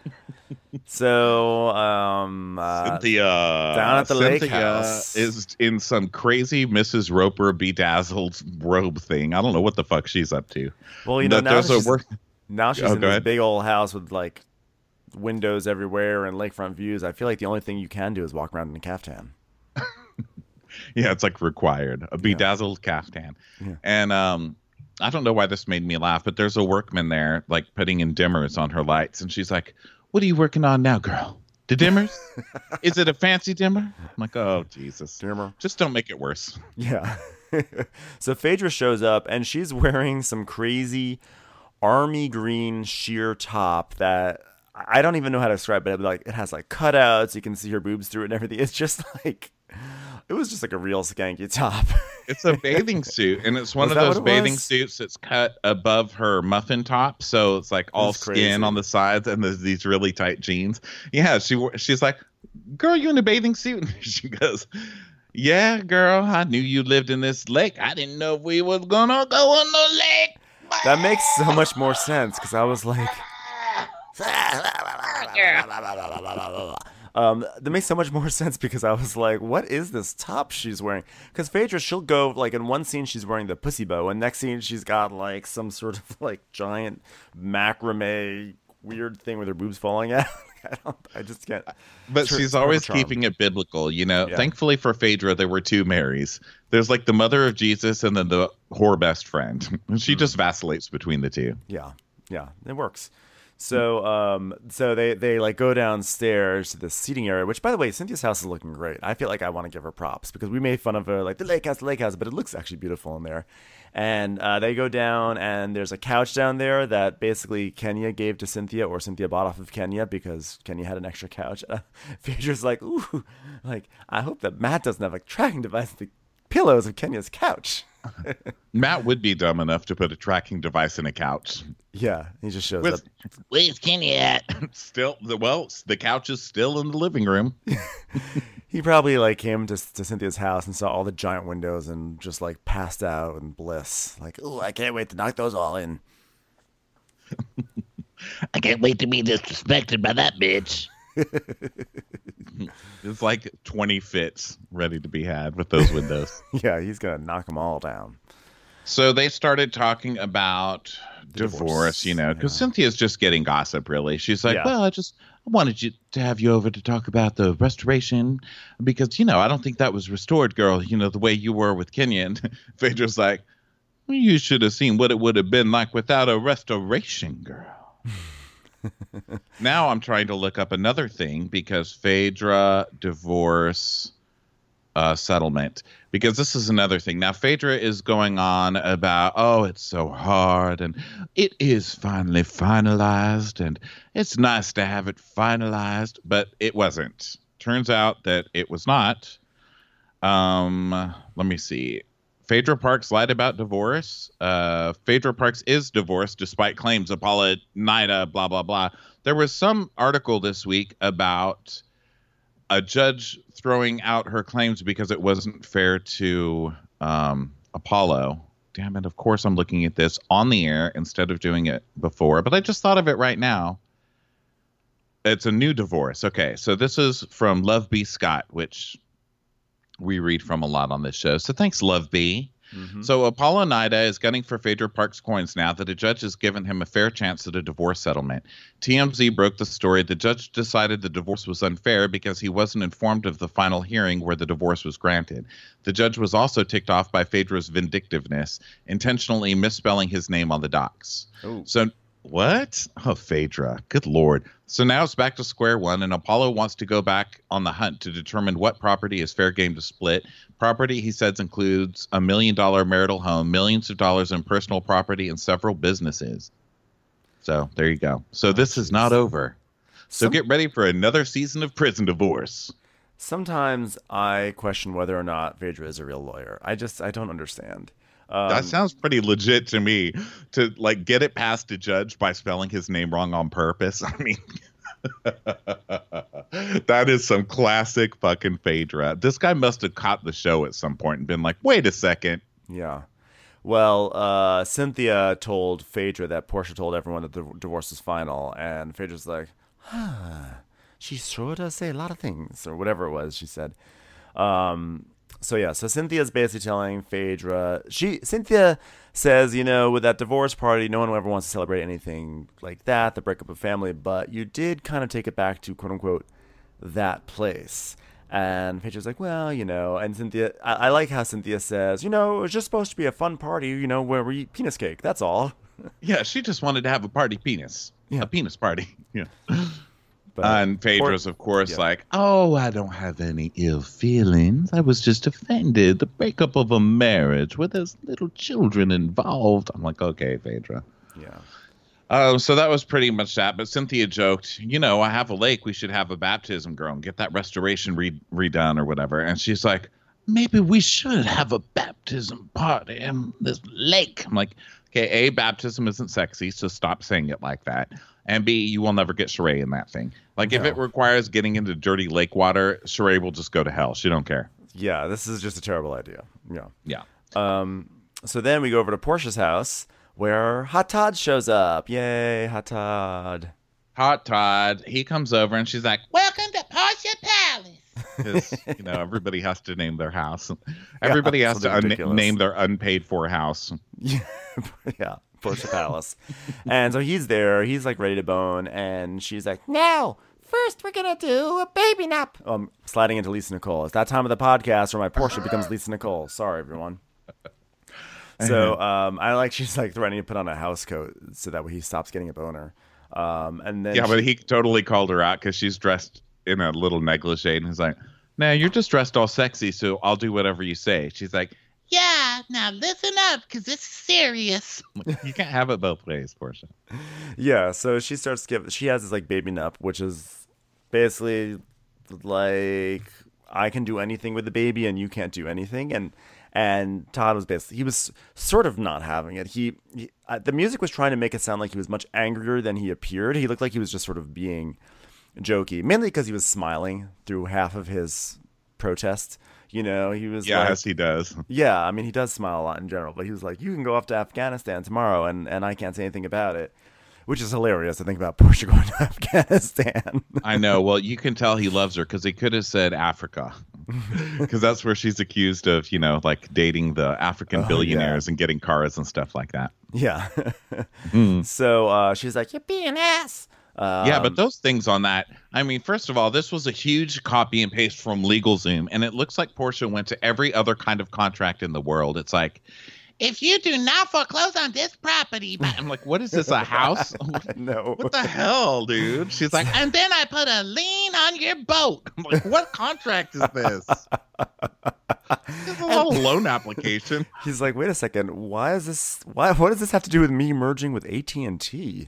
Speaker 1: So, um, uh,
Speaker 3: Cynthia
Speaker 1: down at the lake
Speaker 3: Cynthia
Speaker 1: house.
Speaker 3: is in some crazy Missus Roper bedazzled robe thing. I don't know what the fuck she's up to.
Speaker 1: well, you know,
Speaker 3: But
Speaker 1: now,
Speaker 3: there's
Speaker 1: that
Speaker 3: a
Speaker 1: she's,
Speaker 3: work-
Speaker 1: now she's
Speaker 3: Oh,
Speaker 1: in
Speaker 3: go
Speaker 1: this
Speaker 3: ahead.
Speaker 1: big old house with like windows everywhere and lakefront views. I feel like the only thing you can do is walk around in a caftan.
Speaker 3: Yeah, it's like required. A bedazzled caftan.
Speaker 1: Yeah.
Speaker 3: And um I don't know why this made me laugh, but there's a workman there like putting in dimmers on her lights, and she's like, what are you working on now, girl? The dimmers? Is it a fancy dimmer? I'm like, oh Jesus.
Speaker 1: Dimmer.
Speaker 3: Just don't make it worse.
Speaker 1: Yeah. So Phaedra shows up and she's wearing some crazy army green sheer top that I don't even know how to describe it. But like it has like cutouts, you can see her boobs through it and everything. It's just like it was just like a real skanky top.
Speaker 3: It's a bathing suit, and it's one
Speaker 1: Was
Speaker 3: of
Speaker 1: that
Speaker 3: those
Speaker 1: what it
Speaker 3: bathing
Speaker 1: was?
Speaker 3: suits that's cut above her muffin top, so it's like all
Speaker 1: That's crazy.
Speaker 3: skin on the sides, and there's these really tight jeans. Yeah, she she's like, "Girl, you in a bathing suit?" And she goes, Yeah, girl, I knew you lived in this lake. I didn't know if we was gonna go in the lake.
Speaker 1: That makes so much more sense because I was like, um, that makes so much more sense because I was like, what is this top she's wearing? Because Phaedra, she'll go like in one scene she's wearing the pussy bow, and next scene she's got like some sort of like giant macrame weird thing with her boobs falling out. I don't. I just can't.
Speaker 3: But
Speaker 1: Her-
Speaker 3: she's
Speaker 1: her
Speaker 3: always
Speaker 1: charm.
Speaker 3: keeping it biblical, you know.
Speaker 1: Yeah.
Speaker 3: Thankfully for Phaedra, there were two Marys. There's like the mother of Jesus and then the whore best friend. She just vacillates between the two.
Speaker 1: Yeah, yeah, it works. So, um, so they they like go downstairs to the seating area. Which, by the way, Cynthia's house is looking great. I feel like I want to give her props because we made fun of her like the lake house, the lake house, but it looks actually beautiful in there. And uh, they go down, and there's a couch down there that basically Kenya gave to Cynthia, or Cynthia bought off of Kenya because Kenya had an extra couch. Uh, Phaedra's like, ooh, like I hope that Matt doesn't have a tracking device in the pillows of Kenya's couch.
Speaker 3: Matt would be dumb enough to put a tracking device in a couch.
Speaker 1: Yeah, he just shows
Speaker 3: With
Speaker 1: up.
Speaker 4: Where's Kenny at?
Speaker 3: still, the well, the couch is still in the living room.
Speaker 1: He probably like came to, to Cynthia's house and saw all the giant windows and just like passed out in bliss. Like, oh, I can't wait to knock those all in.
Speaker 4: I can't wait to be disrespected by that bitch.
Speaker 3: It's like twenty fits ready to be had with those windows.
Speaker 1: Yeah, he's gonna knock them all down.
Speaker 3: So they started talking about divorce,
Speaker 1: Divorce,
Speaker 3: you know, because
Speaker 1: yeah.
Speaker 3: Cynthia's just getting gossip, really. She's like,
Speaker 1: Yeah.
Speaker 3: well, I just I wanted you to have you over to talk about the restoration because, you know, I don't think that was restored, girl, you know, the way you were with Kenya. And Phaedra's like, well, you should have seen what it would have been like without a restoration, girl. Now I'm trying to look up another thing because Phaedra divorce uh, settlement, because this is another thing. Now Phaedra is going on about, oh, it's so hard and it is finally finalized and it's nice to have it finalized, but it wasn't. Turns out that it was not. Um, let me see. Phaedra Parks lied about divorce. Uh, Phaedra Parks is divorced despite claims of Paula Nida, blah, blah, blah. There was some article this week about a judge throwing out her claims because it wasn't fair to um, Apollo. Damn it. Of course, I'm looking at this on the air instead of doing it before, but I just thought of it right now. It's a new divorce. Okay, so this is from Love B. Scott, which we read from a lot on this show. So thanks, Love B.
Speaker 1: Mm-hmm.
Speaker 3: So Apollo Nida is gunning for Phaedra Parks' coins now that a judge has given him a fair chance at a divorce settlement. T M Z broke the story. The judge decided the divorce was unfair because he wasn't informed of the final hearing where the divorce was granted. The judge was also ticked off by Phaedra's vindictiveness, intentionally misspelling his name on the docs.
Speaker 1: Oh.
Speaker 3: So what? Oh, Phaedra. Good Lord. So now it's back to square one, and Apollo wants to go back on the hunt to determine what property is fair game to split. Property, he says, includes a million dollar marital home, millions of dollars in personal property, and several businesses. So there you go. So this is not over. So
Speaker 1: Some-
Speaker 3: get ready for another season of prison divorce.
Speaker 1: Sometimes I question whether or not Phaedra is a real lawyer. I just, I don't understand. Um,
Speaker 3: That sounds pretty legit to me, to like get it past a judge by spelling his name wrong on purpose. I mean, that is some classic fucking Phaedra. This guy must have caught the show at some point and been like, wait a second.
Speaker 1: Yeah. Well, uh, Cynthia told Phaedra that Portia told everyone that the divorce was final, and Phaedra's like, huh, she sure does say a lot of things, or whatever it was she said. Um, so yeah, so Cynthia's basically telling Phaedra, she Cynthia says, you know, with that divorce party, no one ever wants to celebrate anything like that, the breakup of family, but you did kind of take it back to quote unquote that place. And Phaedra's like, well, you know, and Cynthia, I, I like how Cynthia says, you know, it was just supposed to be a fun party, you know, where we eat penis cake, that's all.
Speaker 3: Yeah, she just wanted to have a party penis.
Speaker 1: Yeah.
Speaker 3: A penis party. Yeah.
Speaker 1: But
Speaker 3: And Phaedra's,
Speaker 1: Por-
Speaker 3: of course,
Speaker 1: yeah.
Speaker 3: like, oh, I don't have any ill feelings. I was just offended. The breakup of a marriage where there's little children involved. I'm like, okay, Phaedra.
Speaker 1: yeah.
Speaker 3: Uh, so that was pretty much that. But Cynthia joked, you know, I have a lake. We should have a baptism, girl, and get that restoration re- redone or whatever. And she's like, maybe we should have a baptism party in this lake. I'm like, okay, A, baptism isn't sexy, so stop saying it like that. And B, you will never get Sheree in that thing. Like, if
Speaker 1: No.
Speaker 3: it requires getting into dirty lake water, Sheree will just go to hell. She don't care.
Speaker 1: Yeah, this is just a terrible idea. Yeah.
Speaker 3: Yeah.
Speaker 1: Um. So then we go over to Portia's house where Hot Todd shows up. Yay, Hot Todd.
Speaker 3: Hot Todd, he comes over and she's like,
Speaker 4: Welcome to Portia Palace.
Speaker 3: because you know everybody has to name their house. Everybody
Speaker 1: Yeah,
Speaker 3: has to
Speaker 1: something
Speaker 3: un-
Speaker 1: ridiculous.
Speaker 3: name their unpaid for house.
Speaker 1: Yeah, yeah, Portia Palace. And so he's there. He's like ready to bone, and she's like,
Speaker 2: Now, first we're gonna do a baby nap.
Speaker 1: um, sliding into Lisa Nicole. It's that time of the podcast where my Portia becomes Lisa Nicole. Sorry, everyone. So um, I like she's like threatening to put on a house coat so that way he stops getting a boner. Um, and then
Speaker 3: Yeah,
Speaker 1: she-
Speaker 3: but he totally called her out because she's dressed in a little negligee, and he's like, "Nah, you're just dressed all sexy, so I'll do whatever you say." She's like,
Speaker 4: Yeah, now listen up, because this is serious.
Speaker 3: "You can't have it both ways, Portia."
Speaker 1: yeah, so she starts give. She has this like baby nup, which is basically like I can do anything with the baby and you can't do anything. And and Todd was basically he was sort of not having it. He, he uh, the music was trying to make it sound like he was much angrier than he appeared. He looked like he was just sort of being jokey, mainly because he was smiling through half of his protest. You know, he was
Speaker 3: Yeah,
Speaker 1: like,
Speaker 3: as he does.
Speaker 1: yeah, I mean, he does smile a lot in general, but he was like, you can go off to Afghanistan tomorrow, and, and I can't say anything about it, which is hilarious to think about Portia going to Afghanistan.
Speaker 3: I know. Well, you can tell he loves her because he could have said Africa, because that's where she's accused of, you know, like dating the African
Speaker 1: Oh,
Speaker 3: billionaires and getting cars and stuff like that.
Speaker 1: yeah.
Speaker 3: Mm.
Speaker 1: So uh, she's like,
Speaker 2: You be an ass.
Speaker 1: um,
Speaker 3: Yeah, but those things on that, I mean, first of all, this was a huge copy and paste from LegalZoom, and it looks like Portia went to every other kind of contract in the world. It's like,
Speaker 4: If you do not foreclose on this property, by-
Speaker 3: I'm like, what is this, a house?
Speaker 1: no.
Speaker 3: What the hell, dude? She's like,
Speaker 4: and then I put a lien on your boat.
Speaker 3: I'm like, what contract is this? This is a little loan application.
Speaker 1: He's like, wait a second, why is this? Why? What does this have to do with me merging with A T and T?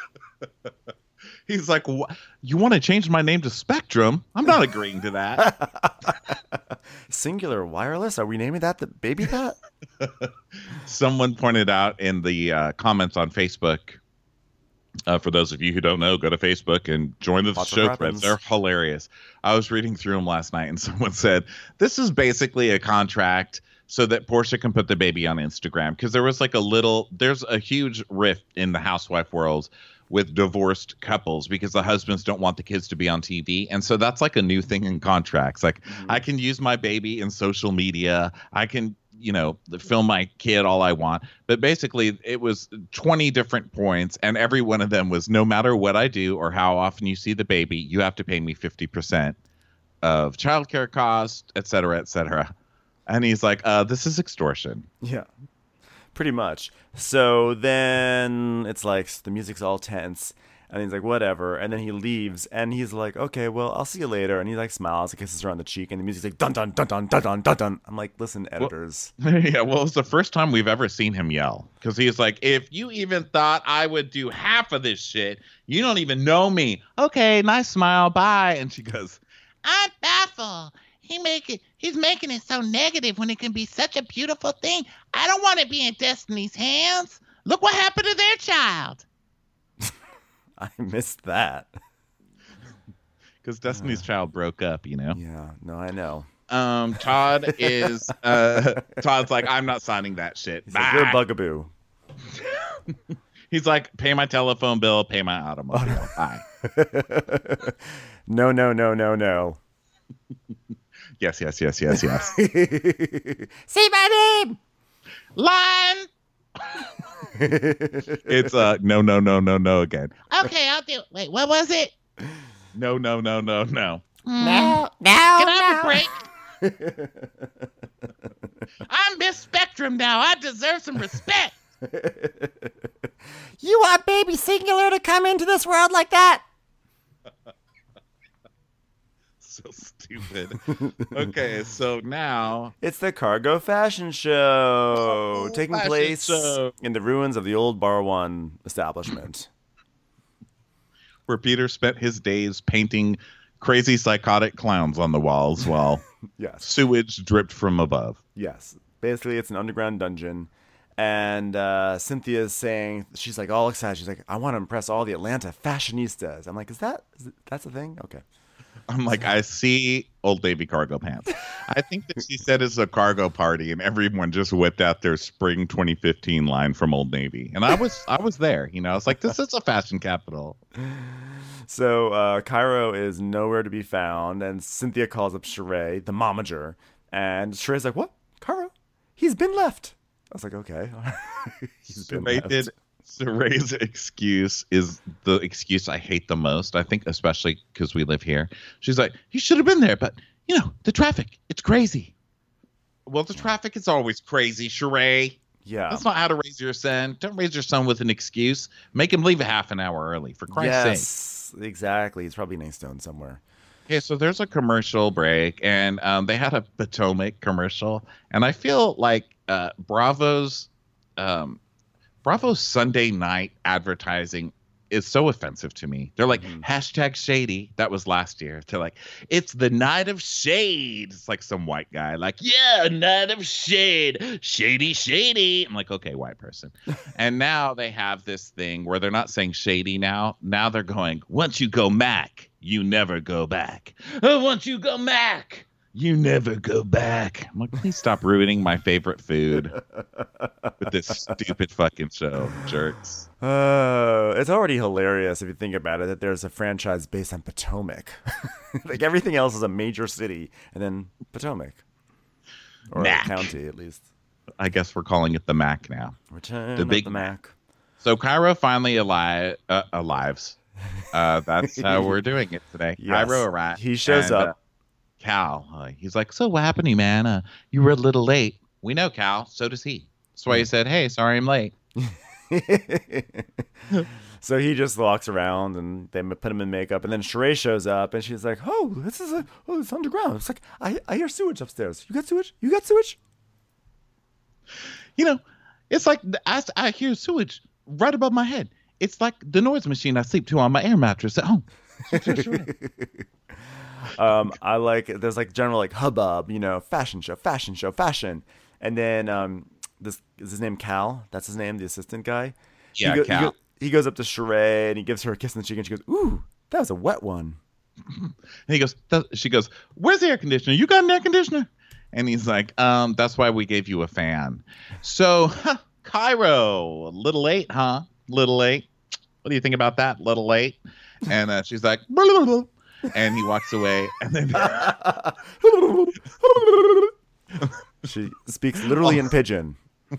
Speaker 3: He's like, "Wha- you want to change my name to Spectrum? I'm not agreeing to that.
Speaker 1: Singular Wireless? Are we naming that the baby that?
Speaker 3: Someone pointed out in the uh, comments on Facebook. Uh, for those of you who don't know, go to Facebook and join the
Speaker 1: Lots of
Speaker 3: show
Speaker 1: weapons.
Speaker 3: threads. They're hilarious. I was reading through them last night, and someone said this is basically a contract so that Portia can put the baby on Instagram, because there was like a little, there's a huge rift in the housewife world with divorced couples because the husbands don't want the kids to be on T V. And so that's like a new thing in contracts. Like, I can use my baby in social media. I can, you know, film my kid all I want. But basically, it was twenty different points. And every one of them was, no matter what I do or how often you see the baby, you have to pay me fifty percent of childcare costs, et cetera, et cetera. And he's like, uh, this is extortion.
Speaker 1: Yeah, pretty much. So then it's like the music's all tense, and he's like, whatever. And then he leaves, and he's like, okay, well, I'll see you later. And he like smiles and kisses her on the cheek, and the music's like, dun dun dun dun dun dun dun dun. I'm like, listen, editors.
Speaker 3: Yeah, well, it's the first time we've ever seen him yell, because he's like, if you even thought I would do half of this shit, you don't even know me. Okay, nice smile, bye. And she goes,
Speaker 4: I'm baffled. He make it. He's making it so negative when it can be such a beautiful thing. I don't want to be in Destiny's hands. Look what happened to their child.
Speaker 1: I missed that.
Speaker 3: because Destiny's Child broke up, you know.
Speaker 1: Yeah, no, I know.
Speaker 3: Um, Todd is uh, Todd's like, I'm not signing that shit.
Speaker 1: He's like, you're a
Speaker 3: Bye.
Speaker 1: bugaboo.
Speaker 3: He's like, pay my telephone bill, pay my automobile. Bye.
Speaker 1: No, no, no, no, no.
Speaker 3: Yes, yes, yes, yes, yes.
Speaker 2: Say my name.
Speaker 4: Line.
Speaker 3: It's uh, no, no, no, no, no again.
Speaker 4: Okay, I'll do. Wait, what was it?
Speaker 3: No, no, no, no, no.
Speaker 4: Mm,
Speaker 2: Now, now,
Speaker 4: Can I have a
Speaker 2: now.
Speaker 4: break? I'm Miss Spectrum now. I deserve some respect.
Speaker 2: You want baby singular to come into this world like that?
Speaker 3: So stupid. Okay, so now
Speaker 1: It's the Cargo Fashion Show,
Speaker 3: Oh,
Speaker 1: taking
Speaker 3: fashion
Speaker 1: place
Speaker 3: show.
Speaker 1: in the ruins of the old Bar One establishment.
Speaker 3: where Peter spent his days painting crazy psychotic clowns on the walls while
Speaker 1: Yes,
Speaker 3: sewage dripped from above.
Speaker 1: yes. Basically, it's an underground dungeon, and uh, Cynthia's saying she's like all excited. She's like, "I want to impress all the Atlanta fashionistas." I'm like, "Is that is it, that's a thing?" Okay.
Speaker 3: I'm like, I see old baby cargo pants. I think that she said it's a cargo party, and everyone just whipped out their spring twenty fifteen line from Old Navy, and I was I was there. You know, I was like, this is a fashion capital.
Speaker 1: So uh, Cairo is nowhere to be found, and Cynthia calls up Sheree, the momager, and Sheree's like, "What, Cairo? He's been left." I was like, "Okay." He's been
Speaker 3: Sheree
Speaker 1: left.
Speaker 3: did. Sheree's excuse is the excuse I hate the most. I think, especially because we live here. She's like, "He should have been there, but you know, the traffic, it's crazy." Well, the traffic is always crazy, Sheree.
Speaker 1: Yeah.
Speaker 3: That's not how to raise your son. Don't raise your son with an excuse. Make him leave a half an hour early, for Christ's sake.
Speaker 1: Yes, exactly. He's probably in A-Stone somewhere.
Speaker 3: Okay, so there's a commercial break, and um, they had a Potomac commercial, and I feel like uh, Bravo's um, Bravo's Sunday night advertising is so offensive to me. They're like,
Speaker 1: Mhm.
Speaker 3: hashtag shady. That was last year. They're like, it's the night of shade. It's like some white guy, like, yeah, night of shade. Shady, shady. I'm like, okay, white person. And now they have this thing where they're not saying shady now. Now they're going, once you go Mac, you never go back. Oh, once you go Mac, you never go back. I'm like, please stop ruining my favorite food with this stupid fucking show, jerks.
Speaker 1: Uh, it's already hilarious if you think about it that there's a franchise based on Potomac. Like everything else is a major city, and then Potomac, or
Speaker 3: Mac.
Speaker 1: a county at least.
Speaker 3: I guess we're calling it the Mac now.
Speaker 1: Return
Speaker 3: The
Speaker 1: of
Speaker 3: Big
Speaker 1: the Mac.
Speaker 3: So Cairo finally alive, uh, alives. Uh, that's how we're doing it today.
Speaker 1: Yes.
Speaker 3: Cairo arrived.
Speaker 1: He shows
Speaker 3: and,
Speaker 1: up.
Speaker 3: Uh, Cal, uh, he's like, so what happened to you, man? Uh, you were a little late. We know, Cal. So does he. That's why he said, hey, sorry I'm late.
Speaker 1: So he just walks around, and they put him in makeup, and then Sheree shows up, and she's like, "Oh, this is a oh, it's underground." It's like I I hear sewage upstairs. You got sewage? You got sewage?
Speaker 3: You know, it's like the, I, I hear sewage right above my head. It's like the noise machine I sleep to on my air mattress at home.
Speaker 1: um, I like there's like general like hubbub, you know, fashion show, fashion show, fashion, and then um, this is his name Cal. That's his name, the assistant guy.
Speaker 3: Yeah,
Speaker 1: he go,
Speaker 3: Cal.
Speaker 1: He, go, he goes up to Sheree and he gives her a kiss on the cheek, and she goes, "Ooh, that was a wet one."
Speaker 3: And he goes, th- she goes, where's the air conditioner? You got an air conditioner? And he's like, um, that's why we gave you a fan. So, huh, Cairo, a little late, huh? Little late. What do you think about that? Little late. And uh, she's like, blah, blah, blah. And he walks away. And then
Speaker 1: She speaks literally in pigeon.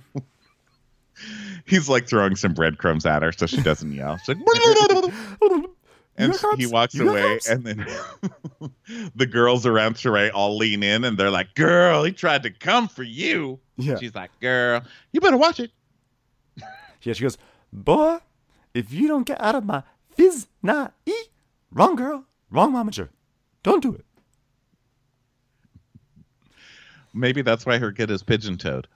Speaker 3: he's like throwing some breadcrumbs at her so she doesn't yell. She's like, blah, blah, blah, blah. And
Speaker 1: You got
Speaker 3: he
Speaker 1: cups?
Speaker 3: walks
Speaker 1: You got
Speaker 3: away,
Speaker 1: cups?
Speaker 3: and then the girls around Sheree all lean in, and they're like, girl, he tried to come for you.
Speaker 1: Yeah.
Speaker 3: She's like, girl, you better watch it.
Speaker 1: Yeah, she goes, "Boy, if you don't get out of my fizz na e, wrong girl, wrong momager. Don't do it."
Speaker 3: Maybe that's why her kid is pigeon-toed.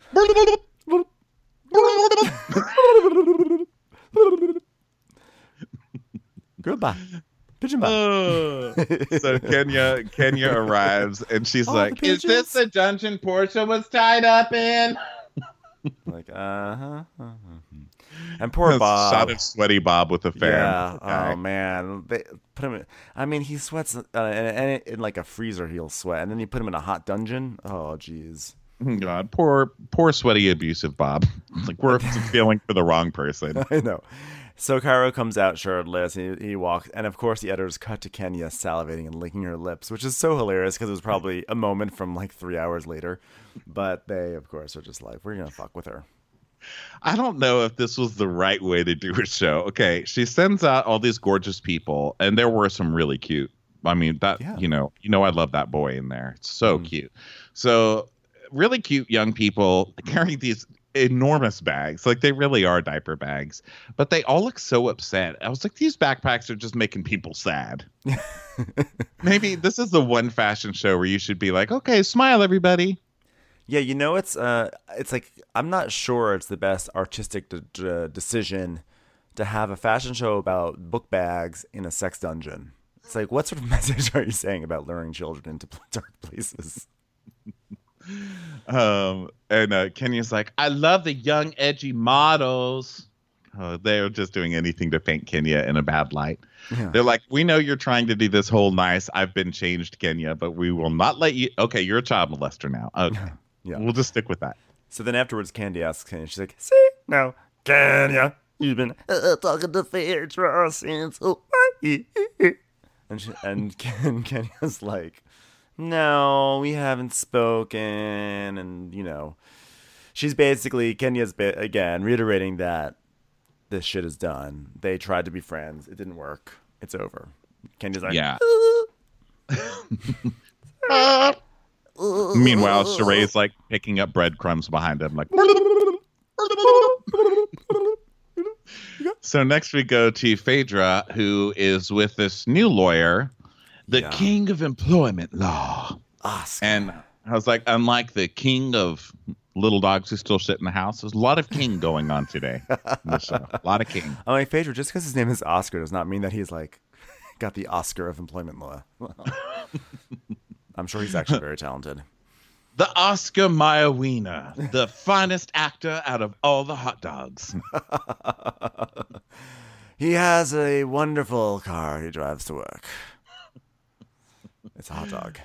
Speaker 1: Goodbye. Pigeon bye.
Speaker 3: Uh, so Kenya Kenya arrives, and she's
Speaker 1: All
Speaker 3: like,
Speaker 1: the
Speaker 3: is this
Speaker 1: pigeons.
Speaker 3: the dungeon Portia was tied up in?
Speaker 1: Like, uh-huh. uh-huh. And poor
Speaker 3: A
Speaker 1: Bob.
Speaker 3: shot of sweaty Bob with a fan.
Speaker 1: Yeah.
Speaker 3: Okay.
Speaker 1: Oh man. They put him in, I mean, he sweats uh, and, and in like a freezer he'll sweat, and then you put him in a hot dungeon. Oh jeez.
Speaker 3: God, poor, poor, sweaty, abusive Bob. Like we're feeling for the wrong person.
Speaker 1: I know. So Cairo comes out shirtless. He, he walks, and of course the editors cut to Kenya salivating and licking her lips, which is so hilarious because it was probably a moment from like three hours later. But they, of course, are just like, we're gonna fuck with her.
Speaker 3: I don't know if this was the right way to do a show. Okay, she sends out all these gorgeous people, and there were some really cute. I mean, that
Speaker 1: Yeah.
Speaker 3: you know, you know, I love that boy in there. It's so
Speaker 1: Mhm.
Speaker 3: cute. So really cute young people carrying these enormous bags, like they really are diaper bags, but they all look so upset. I was like, these backpacks are just making people sad. Maybe this is the one fashion show where you should be like, okay, smile, everybody.
Speaker 1: Yeah, you know, it's uh, it's like I'm not sure it's the best artistic de- de- decision to have a fashion show about book bags in a sex dungeon. It's like, what sort of message are you saying about luring children into dark places?
Speaker 3: Um, and uh, Kenya's like, I love the young, edgy models. Oh, they're just doing anything to paint Kenya in a bad light.
Speaker 1: Yeah.
Speaker 3: They're like, we know you're trying to do this whole nice, I've been changed Kenya, but we will not let you. Okay, you're a child molester now. Okay.
Speaker 1: Yeah.
Speaker 3: We'll just stick with that.
Speaker 1: So then afterwards, Candy asks Kenya, she's like, see, now, Kenya, you've been uh, talking to Phaedra since Hawaii. And, she, and Ken, Kenya's like, no, we haven't spoken. And, you know, she's basically, Kenya's, ba- again, reiterating that this shit is done. They tried to be friends. It didn't work. It's over. Kenya's like,
Speaker 3: Yeah. Meanwhile, Sheree's like picking up breadcrumbs behind him, like. So next we go to Phaedra, who is with this new lawyer, the
Speaker 1: Yeah.
Speaker 3: king of employment law.
Speaker 1: Oscar.
Speaker 3: And I was like, unlike the king of little dogs who still sit in the house, there's a lot of king going on today in the show. A lot of king.
Speaker 1: I'm like, Phaedra, just because his name is Oscar does not mean that he's like got the Oscar of employment law. I'm sure he's actually very talented.
Speaker 3: The Oscar Mayer Wiener, the finest actor out of all the hot dogs.
Speaker 1: He has a wonderful car he drives to work. It's a hot dog.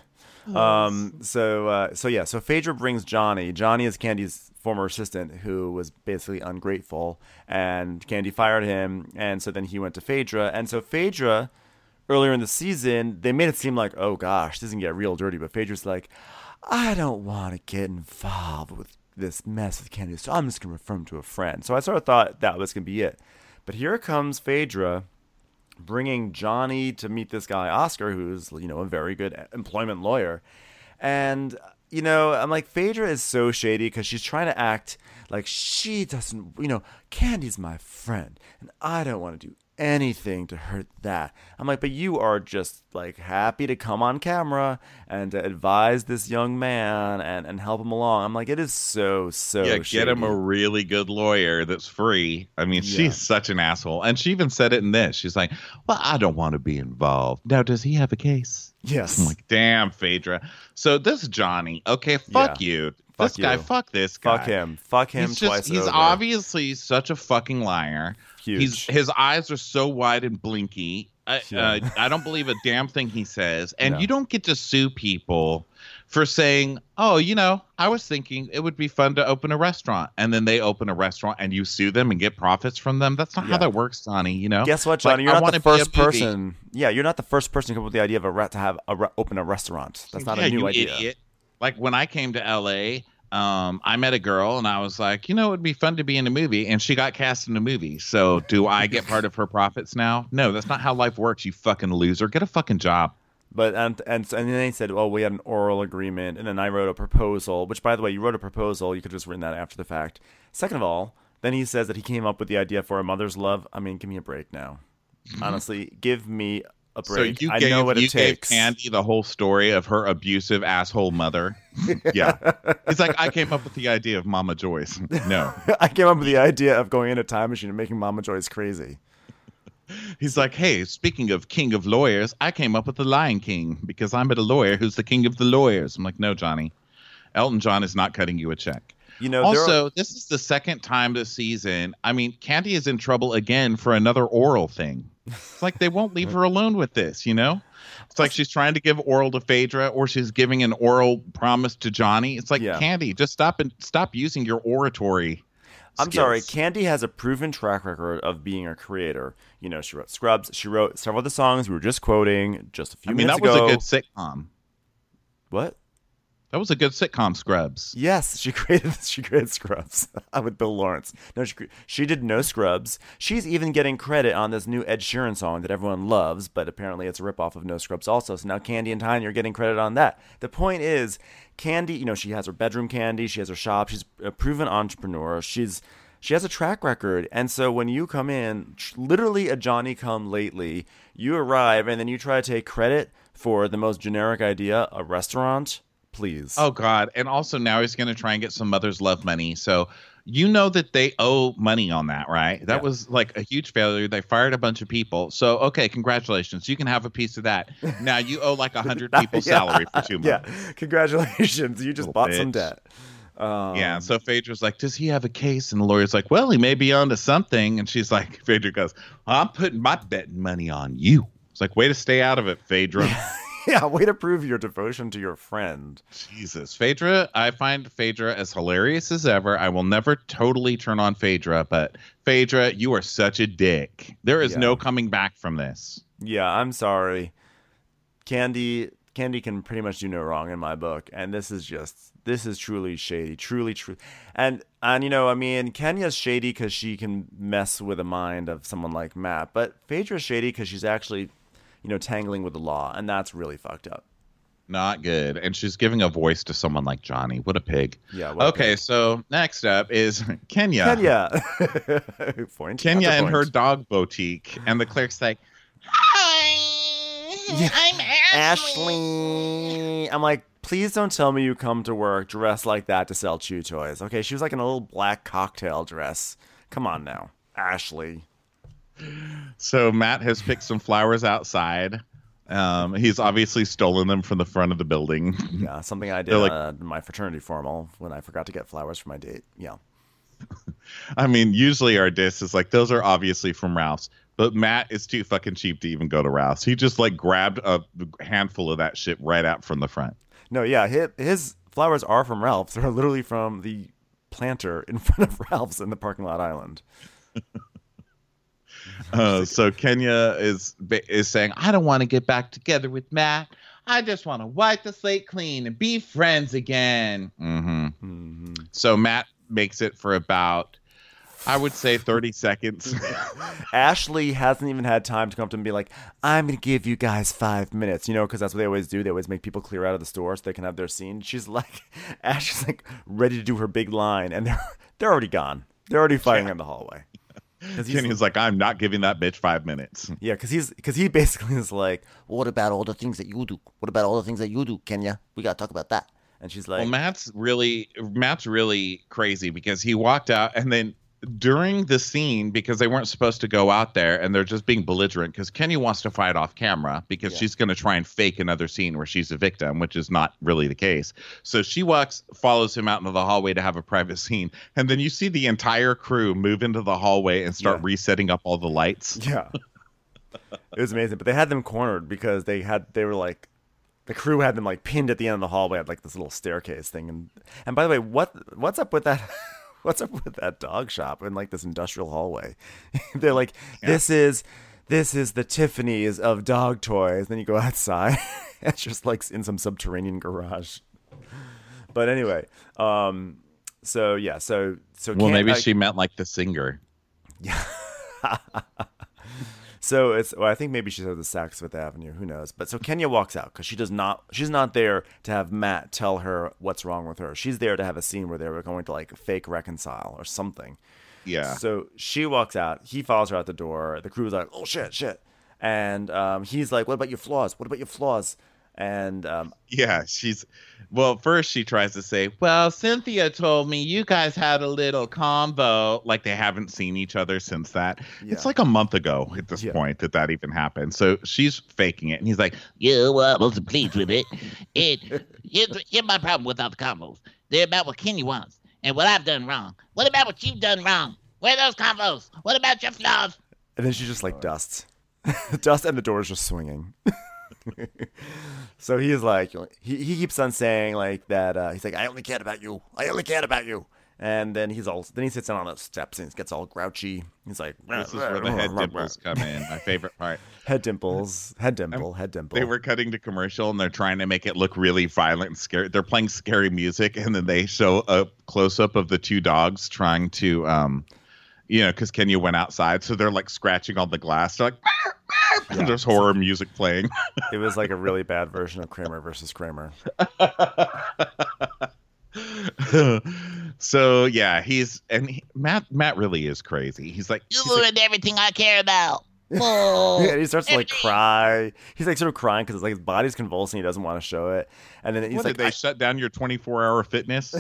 Speaker 1: Um. So. Uh, so yeah. So Phaedra brings Johnny. Johnny is Candy's former assistant, who was basically ungrateful, and Candy fired him. And so then he went to Phaedra. And so Phaedra, earlier in the season, they made it seem like, oh gosh, this is gonna get real dirty. But Phaedra's like, I don't want to get involved with this mess with Candy, so I'm just gonna refer him to a friend. So I sort of thought that was gonna be it. But here comes Phaedra, bringing Johnny to meet this guy, Oscar, who's, you know, a very good employment lawyer. And, you know, I'm like, Phaedra is so shady because she's trying to act like she doesn't, you know, Candy's my friend, and I don't want to do anything to hurt that. I'm like, but you are just, like, happy to come on camera and to advise this young man and, and help him along. I'm like, it is so, so
Speaker 3: Yeah,
Speaker 1: shady.
Speaker 3: get him a really good lawyer that's free. I mean,
Speaker 1: Yeah.
Speaker 3: she's such an asshole. And she even said it in this. She's like, well, I don't want to be involved. Now, does he have a case?
Speaker 1: Yes.
Speaker 3: I'm like, damn, Phaedra. So this Johnny, okay, fuck
Speaker 1: Yeah.
Speaker 3: you.
Speaker 1: Fuck
Speaker 3: this guy,
Speaker 1: you.
Speaker 3: fuck this guy.
Speaker 1: Fuck him. Fuck him
Speaker 3: He's
Speaker 1: twice
Speaker 3: just, he's
Speaker 1: over.
Speaker 3: obviously such a fucking liar.
Speaker 1: Huge.
Speaker 3: He's his eyes are so wide and blinky. I,
Speaker 1: Yeah.
Speaker 3: uh, I don't believe a damn thing he says. And
Speaker 1: No.
Speaker 3: you don't get to sue people for saying, oh, you know, I was thinking it would be fun to open a restaurant. And then they open a restaurant and you sue them and get profits from them. That's not
Speaker 1: Yeah.
Speaker 3: how that works, Johnny. You know?
Speaker 1: Guess what,
Speaker 3: Like,
Speaker 1: Johnny? You're
Speaker 3: I
Speaker 1: not the
Speaker 3: wanna be a
Speaker 1: first
Speaker 3: movie.
Speaker 1: person. Yeah, you're not the first person to come up with the idea of a re- to have a re- open a restaurant. That's not
Speaker 3: yeah,
Speaker 1: a new
Speaker 3: you
Speaker 1: idea.
Speaker 3: idiot. Like when I came to L A, um, I met a girl and I was like, you know, it'd be fun to be in a movie, and she got cast in a movie. So do I get part of her profits now? No, that's not how life works. You fucking loser. Get a fucking job.
Speaker 1: But and and and then they said, well, we had an oral agreement, and then I wrote a proposal. Which, by the way, you wrote a proposal. You could have just written that after the fact. Second of all, then he says that he came up with the idea for a mother's love. I mean, give me a break now. Honestly, give me a break.
Speaker 3: So you
Speaker 1: I
Speaker 3: gave,
Speaker 1: know what
Speaker 3: you
Speaker 1: it
Speaker 3: gave
Speaker 1: takes.
Speaker 3: Candy the whole story of her abusive asshole mother. Yeah. He's like, I came up with the idea of Mama Joyce. No.
Speaker 1: I came up with the idea of going in a time machine and making Mama Joyce crazy.
Speaker 3: He's like, hey, speaking of king of lawyers, I came up with the Lion King because I'm a lawyer who's the king of the lawyers. I'm like, no, Johnny. Elton John is not cutting you a check.
Speaker 1: You know, there
Speaker 3: Also,
Speaker 1: are-
Speaker 3: this is the second time this season. I mean, Candy is in trouble again for another oral thing. It's like they won't leave her alone with this, you know? It's like she's trying to give oral to Phaedra, or she's giving an oral promise to Johnny. It's like,
Speaker 1: Yeah.
Speaker 3: Candy, just stop and stop using your oratory.
Speaker 1: I'm
Speaker 3: skills.
Speaker 1: sorry, Candy has a proven track record of being a creator. You know, she wrote Scrubs. She wrote several of the songs we were just quoting just a few
Speaker 3: I mean,
Speaker 1: minutes
Speaker 3: that was
Speaker 1: ago.
Speaker 3: a good sitcom.
Speaker 1: What?
Speaker 3: That was a good sitcom, Scrubs.
Speaker 1: Yes, she created she created Scrubs with Bill Lawrence. No, she cre- she did no Scrubs. She's even getting credit on this new Ed Sheeran song that everyone loves, but apparently it's a ripoff of No Scrubs also. So now Candy and Tiny are getting credit on that. The point is, Candy, you know, she has her bedroom Candy, she has her shop, she's a proven entrepreneur. She's she has a track record, and so when you come in, tr- literally a Johnny come lately, you arrive and then you try to take credit for the most generic idea, a restaurant. Please.
Speaker 3: Oh, God. And also now he's going to try and get some mother's love money. So you know that they owe money on that, right? That
Speaker 1: Yeah.
Speaker 3: was like a huge failure. They fired a bunch of people. So, okay, congratulations. You can have a piece of that. Now you owe like one hundred people's
Speaker 1: Yeah.
Speaker 3: salary for two months.
Speaker 1: Yeah, congratulations. You just
Speaker 3: Little
Speaker 1: bought some
Speaker 3: bitch.
Speaker 1: debt. Um,
Speaker 3: Yeah, so Phaedra's like, does he have a case? And the lawyer's like, well, he may be onto something. And she's like, Phaedra goes, I'm putting my betting money on you. It's like, way to stay out of it, Phaedra.
Speaker 1: yeah, way to prove your devotion to your friend.
Speaker 3: Jesus. Phaedra, I find Phaedra as hilarious as ever. I will never totally turn on Phaedra, but Phaedra, you are such a dick. There is
Speaker 1: Yeah.
Speaker 3: no coming back from this.
Speaker 1: Yeah, I'm sorry. Candy Candy can pretty much do no wrong in my book, and this is just this is truly shady, truly true. And and you know, I mean, Kenya's shady because she can mess with the mind of someone like Matt, but Phaedra's shady because she's actually, you know, tangling with the law, and that's really fucked up.
Speaker 3: Not good. And she's giving a voice to someone like Johnny. What a pig.
Speaker 1: Yeah. what a
Speaker 3: Okay,
Speaker 1: pig.
Speaker 3: so next up is Kenya.
Speaker 1: Kenya. Point
Speaker 3: Kenya
Speaker 1: after
Speaker 3: and her
Speaker 1: point.
Speaker 3: dog boutique, and the clerk's like,
Speaker 4: Hi,
Speaker 1: Yeah.
Speaker 4: I'm Ashley.
Speaker 1: Ashley. I'm like, please don't tell me you come to work dressed like that to sell chew toys. Okay, she was like in a little black cocktail dress. Come on now, Ashley.
Speaker 3: so Matt has picked some flowers outside. Um, he's obviously stolen them from the front of the building.
Speaker 1: Yeah, something I did
Speaker 3: They're like-
Speaker 1: uh, in my fraternity formal when I forgot to get flowers for my date. Yeah.
Speaker 3: I mean, usually our diss is like, those are obviously from Ralph's. But Matt is too fucking cheap to even go to Ralph's. He just like grabbed a handful of that shit right out from the front.
Speaker 1: No, yeah, his, his flowers are from Ralph's. They're literally from the planter in front of Ralph's in the parking lot island.
Speaker 3: Uh, so Kenya is is saying, I don't want to get back together with Matt. I just want to wipe the slate clean and be friends again. Mm-hmm.
Speaker 1: hmm
Speaker 3: So Matt makes it for about, I would say, thirty seconds.
Speaker 1: Ashley hasn't even had time to come up to him and be like, I'm going to give you guys five minutes, you know, because that's what they always do. They always make people clear out of the store so they can have their scene. She's like, Ashley's like ready to do her big line, and they're they're already gone. They're already fighting in the hallway. 'Cause he's-
Speaker 3: Kenya's like, I'm not giving that bitch five minutes.
Speaker 1: Yeah, because he's because he basically is like, what about all the things that you do? What about all the things that you do, Kenya? We got to talk about that. And she's like,
Speaker 3: Well, Matt's really Matt's really crazy because he walked out and then during the scene, because they weren't supposed to go out there and they're just being belligerent because Kenya wants to fight off camera because
Speaker 1: Yeah.
Speaker 3: she's going to try and fake another scene where she's a victim, which is not really the case. So she walks, follows him out into the hallway to have a private scene. And then you see the entire crew move into the hallway and start
Speaker 1: Yeah.
Speaker 3: resetting up all the lights.
Speaker 1: yeah, it was amazing. But they had them cornered because they had they were like, the crew had them like pinned at the end of the hallway at like this little staircase thing. And and by the way, what what's up with that? What's up with that dog shop in like this industrial hallway? They're like, this is this is the Tiffany's of dog toys. Then you go outside, it's just like in some subterranean garage. But anyway, um, so yeah, so so
Speaker 3: Well,
Speaker 1: Can-
Speaker 3: maybe
Speaker 1: I-
Speaker 3: she meant like the singer.
Speaker 1: So it's well, I think maybe she's at the Saks Fifth Avenue. Who knows? But so Kenya walks out because she does not. She's not there to have Matt tell her what's wrong with her. She's there to have a scene where they were going to like fake reconcile or something.
Speaker 3: Yeah.
Speaker 1: So she walks out. He follows her out the door. The crew's like, "Oh shit, shit," and um, he's like, "What about your flaws? What about your flaws?" And um,
Speaker 3: Yeah, she's well, first she tries to say, well, Cynthia told me you guys had a little combo, like they haven't seen each other since that.
Speaker 1: Yeah.
Speaker 3: It's like a month ago at this
Speaker 1: Yeah.
Speaker 3: point that that even happened. So she's faking it. And he's like,
Speaker 4: You uh, wasn't pleased with it. It here's, here's my problem with all the combos. They're about what Kenny wants and what I've done wrong. What about what you've done wrong? Where are those combos? What about your flaws?
Speaker 1: and then she just like dusts, dust, and the door's just swinging. So he's like, he, he keeps on saying like that. Uh, he's like, I only cared about you. I only cared about you. And then he's all, then he sits down on the steps and gets all grouchy. He's like,
Speaker 3: this is where the head dimples come in. My favorite part.
Speaker 1: Head dimples, head dimple, head dimple.
Speaker 3: They were cutting to commercial and they're trying to make it look really violent and scary. They're playing scary music and then they show a close up of the two dogs trying to, um, you know, because Kenya went outside. So they're like scratching on the glass. They're like, "Meow, meow," and
Speaker 1: Yeah.
Speaker 3: there's horror music playing.
Speaker 1: It was like a really bad version of Kramer versus Kramer.
Speaker 3: So yeah, he's and he, Matt. Matt really is crazy. He's like,
Speaker 4: You
Speaker 3: he's like,
Speaker 4: ruined everything I care about. Oh,
Speaker 1: Yeah, and he starts to like
Speaker 4: everything.
Speaker 1: cry. He's like sort of crying because like his body's convulsing. He doesn't want to show it. And then he's
Speaker 3: what
Speaker 1: like,
Speaker 3: did they
Speaker 1: I,
Speaker 3: shut down your twenty-four hour fitness?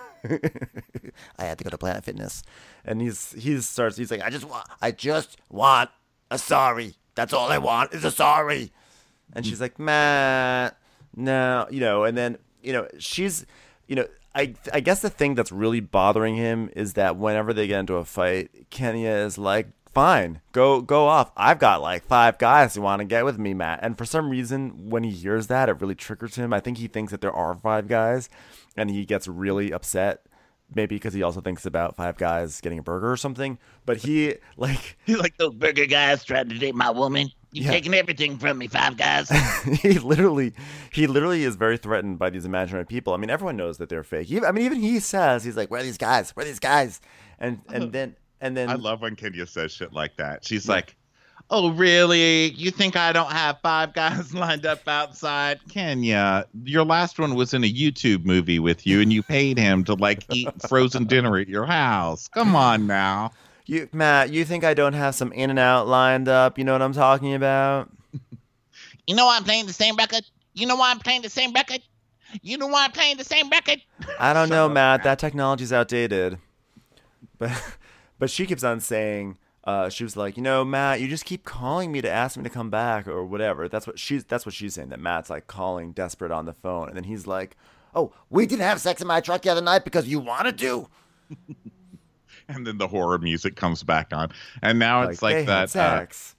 Speaker 1: I had to go to Planet Fitness. And he's he starts. He's like, I just want, I just want a sorry. That's all I want is a sorry. And she's like, Matt, no, you know. And then you know she's you know, I I guess the thing that's really bothering him is that whenever they get into a fight, Kenya is like, fine, go go off. I've got like five guys who want to get with me, Matt. And for some reason, when he hears that, it really triggers him. I think he thinks that there are five guys, and he gets really upset. Maybe because he also thinks about five guys getting a burger or something. But he, like...
Speaker 4: You like those burger guys trying to date my woman? You've
Speaker 1: Yeah.
Speaker 4: taken everything from me, five guys.
Speaker 1: he literally he literally is very threatened by these imaginary people. I mean, everyone knows that they're fake. Even, I mean, even he says, he's like, where are these guys? Where are these guys? And and then... And then
Speaker 3: I love when Kenya says shit like that. She's like, oh, really? You think I don't have five guys lined up outside? Kenya, your last one was in a YouTube movie with you, and you paid him to, like, eat frozen dinner at your house. Come on now.
Speaker 1: You, Matt, you think I don't have some in and out lined up? You know what I'm talking about?
Speaker 4: You know why I'm playing the same record? You know why I'm playing the same record? You know why I'm playing the same record?
Speaker 1: I don't know,
Speaker 3: up,
Speaker 1: Matt.
Speaker 3: Matt.
Speaker 1: That technology's outdated. But but she keeps on saying, uh, she was like, you know, Matt, you just keep calling me to ask me to come back or whatever. That's what she's that's what she's saying, that Matt's like calling desperate on the phone. And then he's like, oh, we didn't have sex in my truck the other night because you wanted to.
Speaker 3: And then the horror music comes back on. And now it's like
Speaker 1: they had
Speaker 3: that. Uh,
Speaker 1: sex.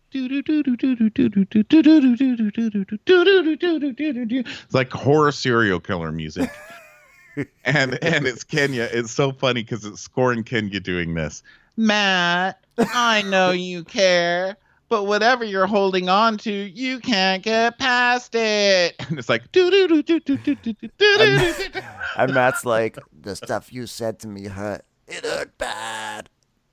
Speaker 3: It's like horror serial killer music. and and it's Kenya. It's so funny because it's scoring Kenya doing this. Matt, I know you care, but whatever you're holding on to, you can't get past it. And it's like
Speaker 1: And Matt's like, the stuff you said to me hurt. It hurt bad.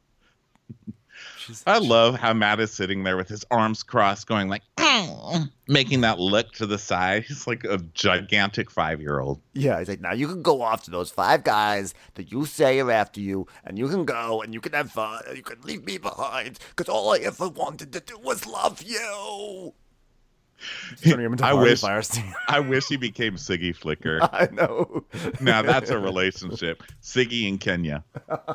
Speaker 1: She's,
Speaker 3: I love how Matt is sitting there with his arms crossed, going like, "Mm," making that look to the side. He's like a gigantic five-year-old.
Speaker 1: yeah, he's like, now you can go off to those five guys that you say are after you, and you can go, and you can have fun, and you can leave me behind, because all I ever wanted to do was love you. Turning him into
Speaker 3: I
Speaker 1: Harvey
Speaker 3: wish-
Speaker 1: Firestein.
Speaker 3: I wish he became Siggy Flicker.
Speaker 1: I know.
Speaker 3: Now that's a relationship. Siggy and Kenya.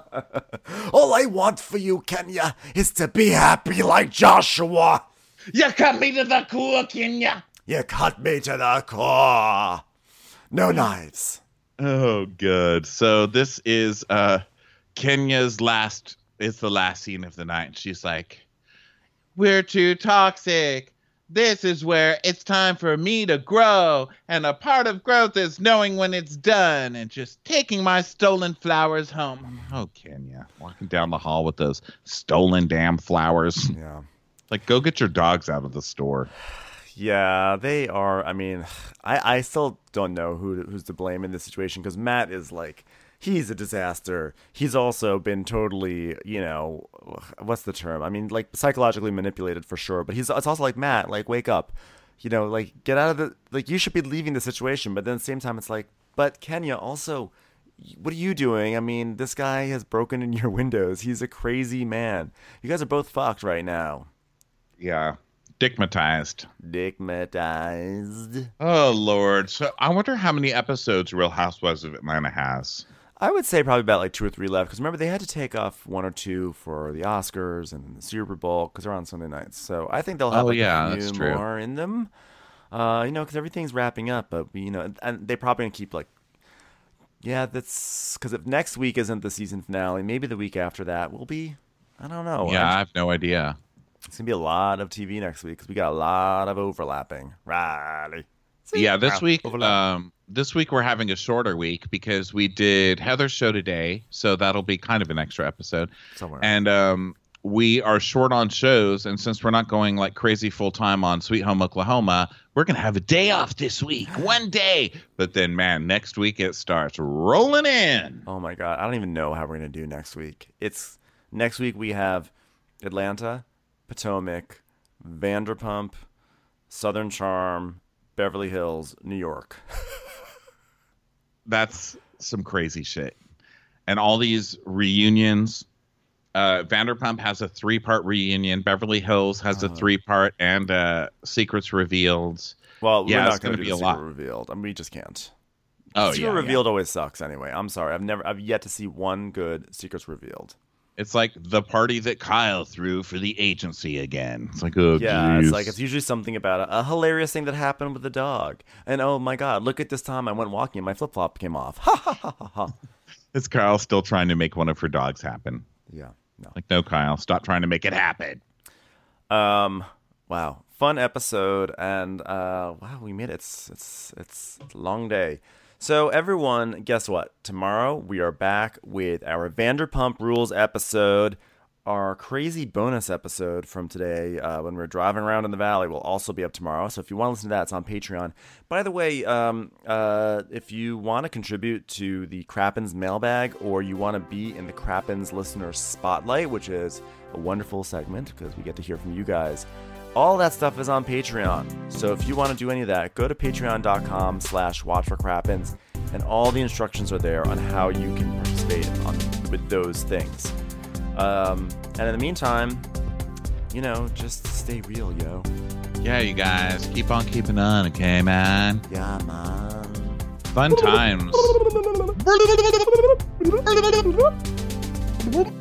Speaker 1: All I want for you, Kenya, is to be happy like Joshua.
Speaker 4: You cut me to the core, Kenya.
Speaker 1: You cut me to the core. No knives.
Speaker 3: Oh, good. So this is uh, Kenya's last. It's the last scene of the night. She's like, "We're too toxic. This is where it's time for me to grow. And a part of growth is knowing when it's done and just taking my stolen flowers home." Oh, Kenya, walking down the hall with those stolen damn flowers.
Speaker 1: Yeah.
Speaker 3: Like, go get your dogs out of the store.
Speaker 1: Yeah, they are. I mean, I, I still don't know who who's to blame in this situation because Matt is like, he's a disaster. He's also been totally, you know, what's the term? I mean, like psychologically manipulated for sure. But he's it's also like, Matt, like, wake up. You know, like, get out of the, like, you should be leaving the situation. But then at the same time, it's like, but Kenya, also, what are you doing? I mean, this guy has broken in your windows. He's a crazy man. You guys are both fucked right now.
Speaker 3: Yeah. Dickmatized.
Speaker 1: Dickmatized.
Speaker 3: Oh, Lord. So I wonder how many episodes Real Housewives of Atlanta has.
Speaker 1: I would say probably about like two or three left because remember they had to take off one or two for the Oscars and the Super Bowl because they're on Sunday nights. So I think they'll have
Speaker 3: Oh,
Speaker 1: like
Speaker 3: yeah,
Speaker 1: a
Speaker 3: that's
Speaker 1: few
Speaker 3: true.
Speaker 1: more in them. Uh, you know, because everything's wrapping up, but you know, and they're probably gonna keep like, yeah, that's because if next week isn't the season finale, maybe the week after that will be. I don't know.
Speaker 3: yeah,
Speaker 1: I'm-
Speaker 3: I have no idea.
Speaker 1: it's gonna be a lot of T V next week because we got a lot of overlapping. Riley. See?
Speaker 3: Yeah, this
Speaker 1: Wow,
Speaker 3: week,
Speaker 1: overlap.
Speaker 3: um, this week we're having a shorter week because we did Heather's show today, so that'll be kind of an extra episode.
Speaker 1: Somewhere.
Speaker 3: And um, we are short on shows, and since we're not going like crazy full time on Sweet Home Oklahoma, we're gonna have a day off this week, one day. But then, man, next week it starts rolling in.
Speaker 1: Oh my god, I don't even know how we're gonna do next week. It's next week we have Atlanta, Potomac, Vanderpump, Southern Charm, Beverly Hills, New York.
Speaker 3: That's some crazy shit. And all these reunions. Uh, Vanderpump has a three-part reunion. Beverly Hills has a
Speaker 1: Uh.
Speaker 3: three-part, and uh, Secrets Revealed.
Speaker 1: Well,
Speaker 3: Yeah,
Speaker 1: we're
Speaker 3: it's
Speaker 1: not going
Speaker 3: gonna
Speaker 1: to
Speaker 3: be
Speaker 1: do
Speaker 3: a
Speaker 1: the
Speaker 3: lot.
Speaker 1: Secret Revealed. I mean, we just can't.
Speaker 3: Oh,
Speaker 1: Secret
Speaker 3: yeah,
Speaker 1: Revealed always sucks anyway. I'm sorry. I've never, I've yet to see one good Secrets Revealed.
Speaker 3: It's like the party that Kyle threw for the agency again. It's like, oh,
Speaker 1: Yeah,
Speaker 3: geez.
Speaker 1: it's like it's usually something about a, a hilarious thing that happened with the dog. And oh my God, look at this time I went walking and my flip flop came off. Ha ha ha ha ha.
Speaker 3: It's Kyle still trying to make one of her dogs happen.
Speaker 1: Yeah, no.
Speaker 3: Like, no, Kyle, stop trying to make it happen.
Speaker 1: Um, wow, fun episode, and uh, wow, we made it. It's it's it's a long day. So everyone, guess what? Tomorrow we are back with our Vanderpump Rules episode. Our crazy bonus episode from today uh, when we're driving around in the valley will also be up tomorrow. So if you want to listen to that, it's on Patreon. By the way, um, uh, if you want to contribute to the Crappens mailbag, or you want to be in the Crappens listener spotlight, which is a wonderful segment because we get to hear from you guys, all that stuff is on Patreon. So if you want to do any of that, go to patreon.com slash watch for Crappens, and all the instructions are there on how you can participate on, with those things. Um, and in the meantime, you know, just stay real, yo.
Speaker 3: Yeah, you guys, keep on keeping on, okay, man?
Speaker 1: Yeah, man.
Speaker 3: Fun times.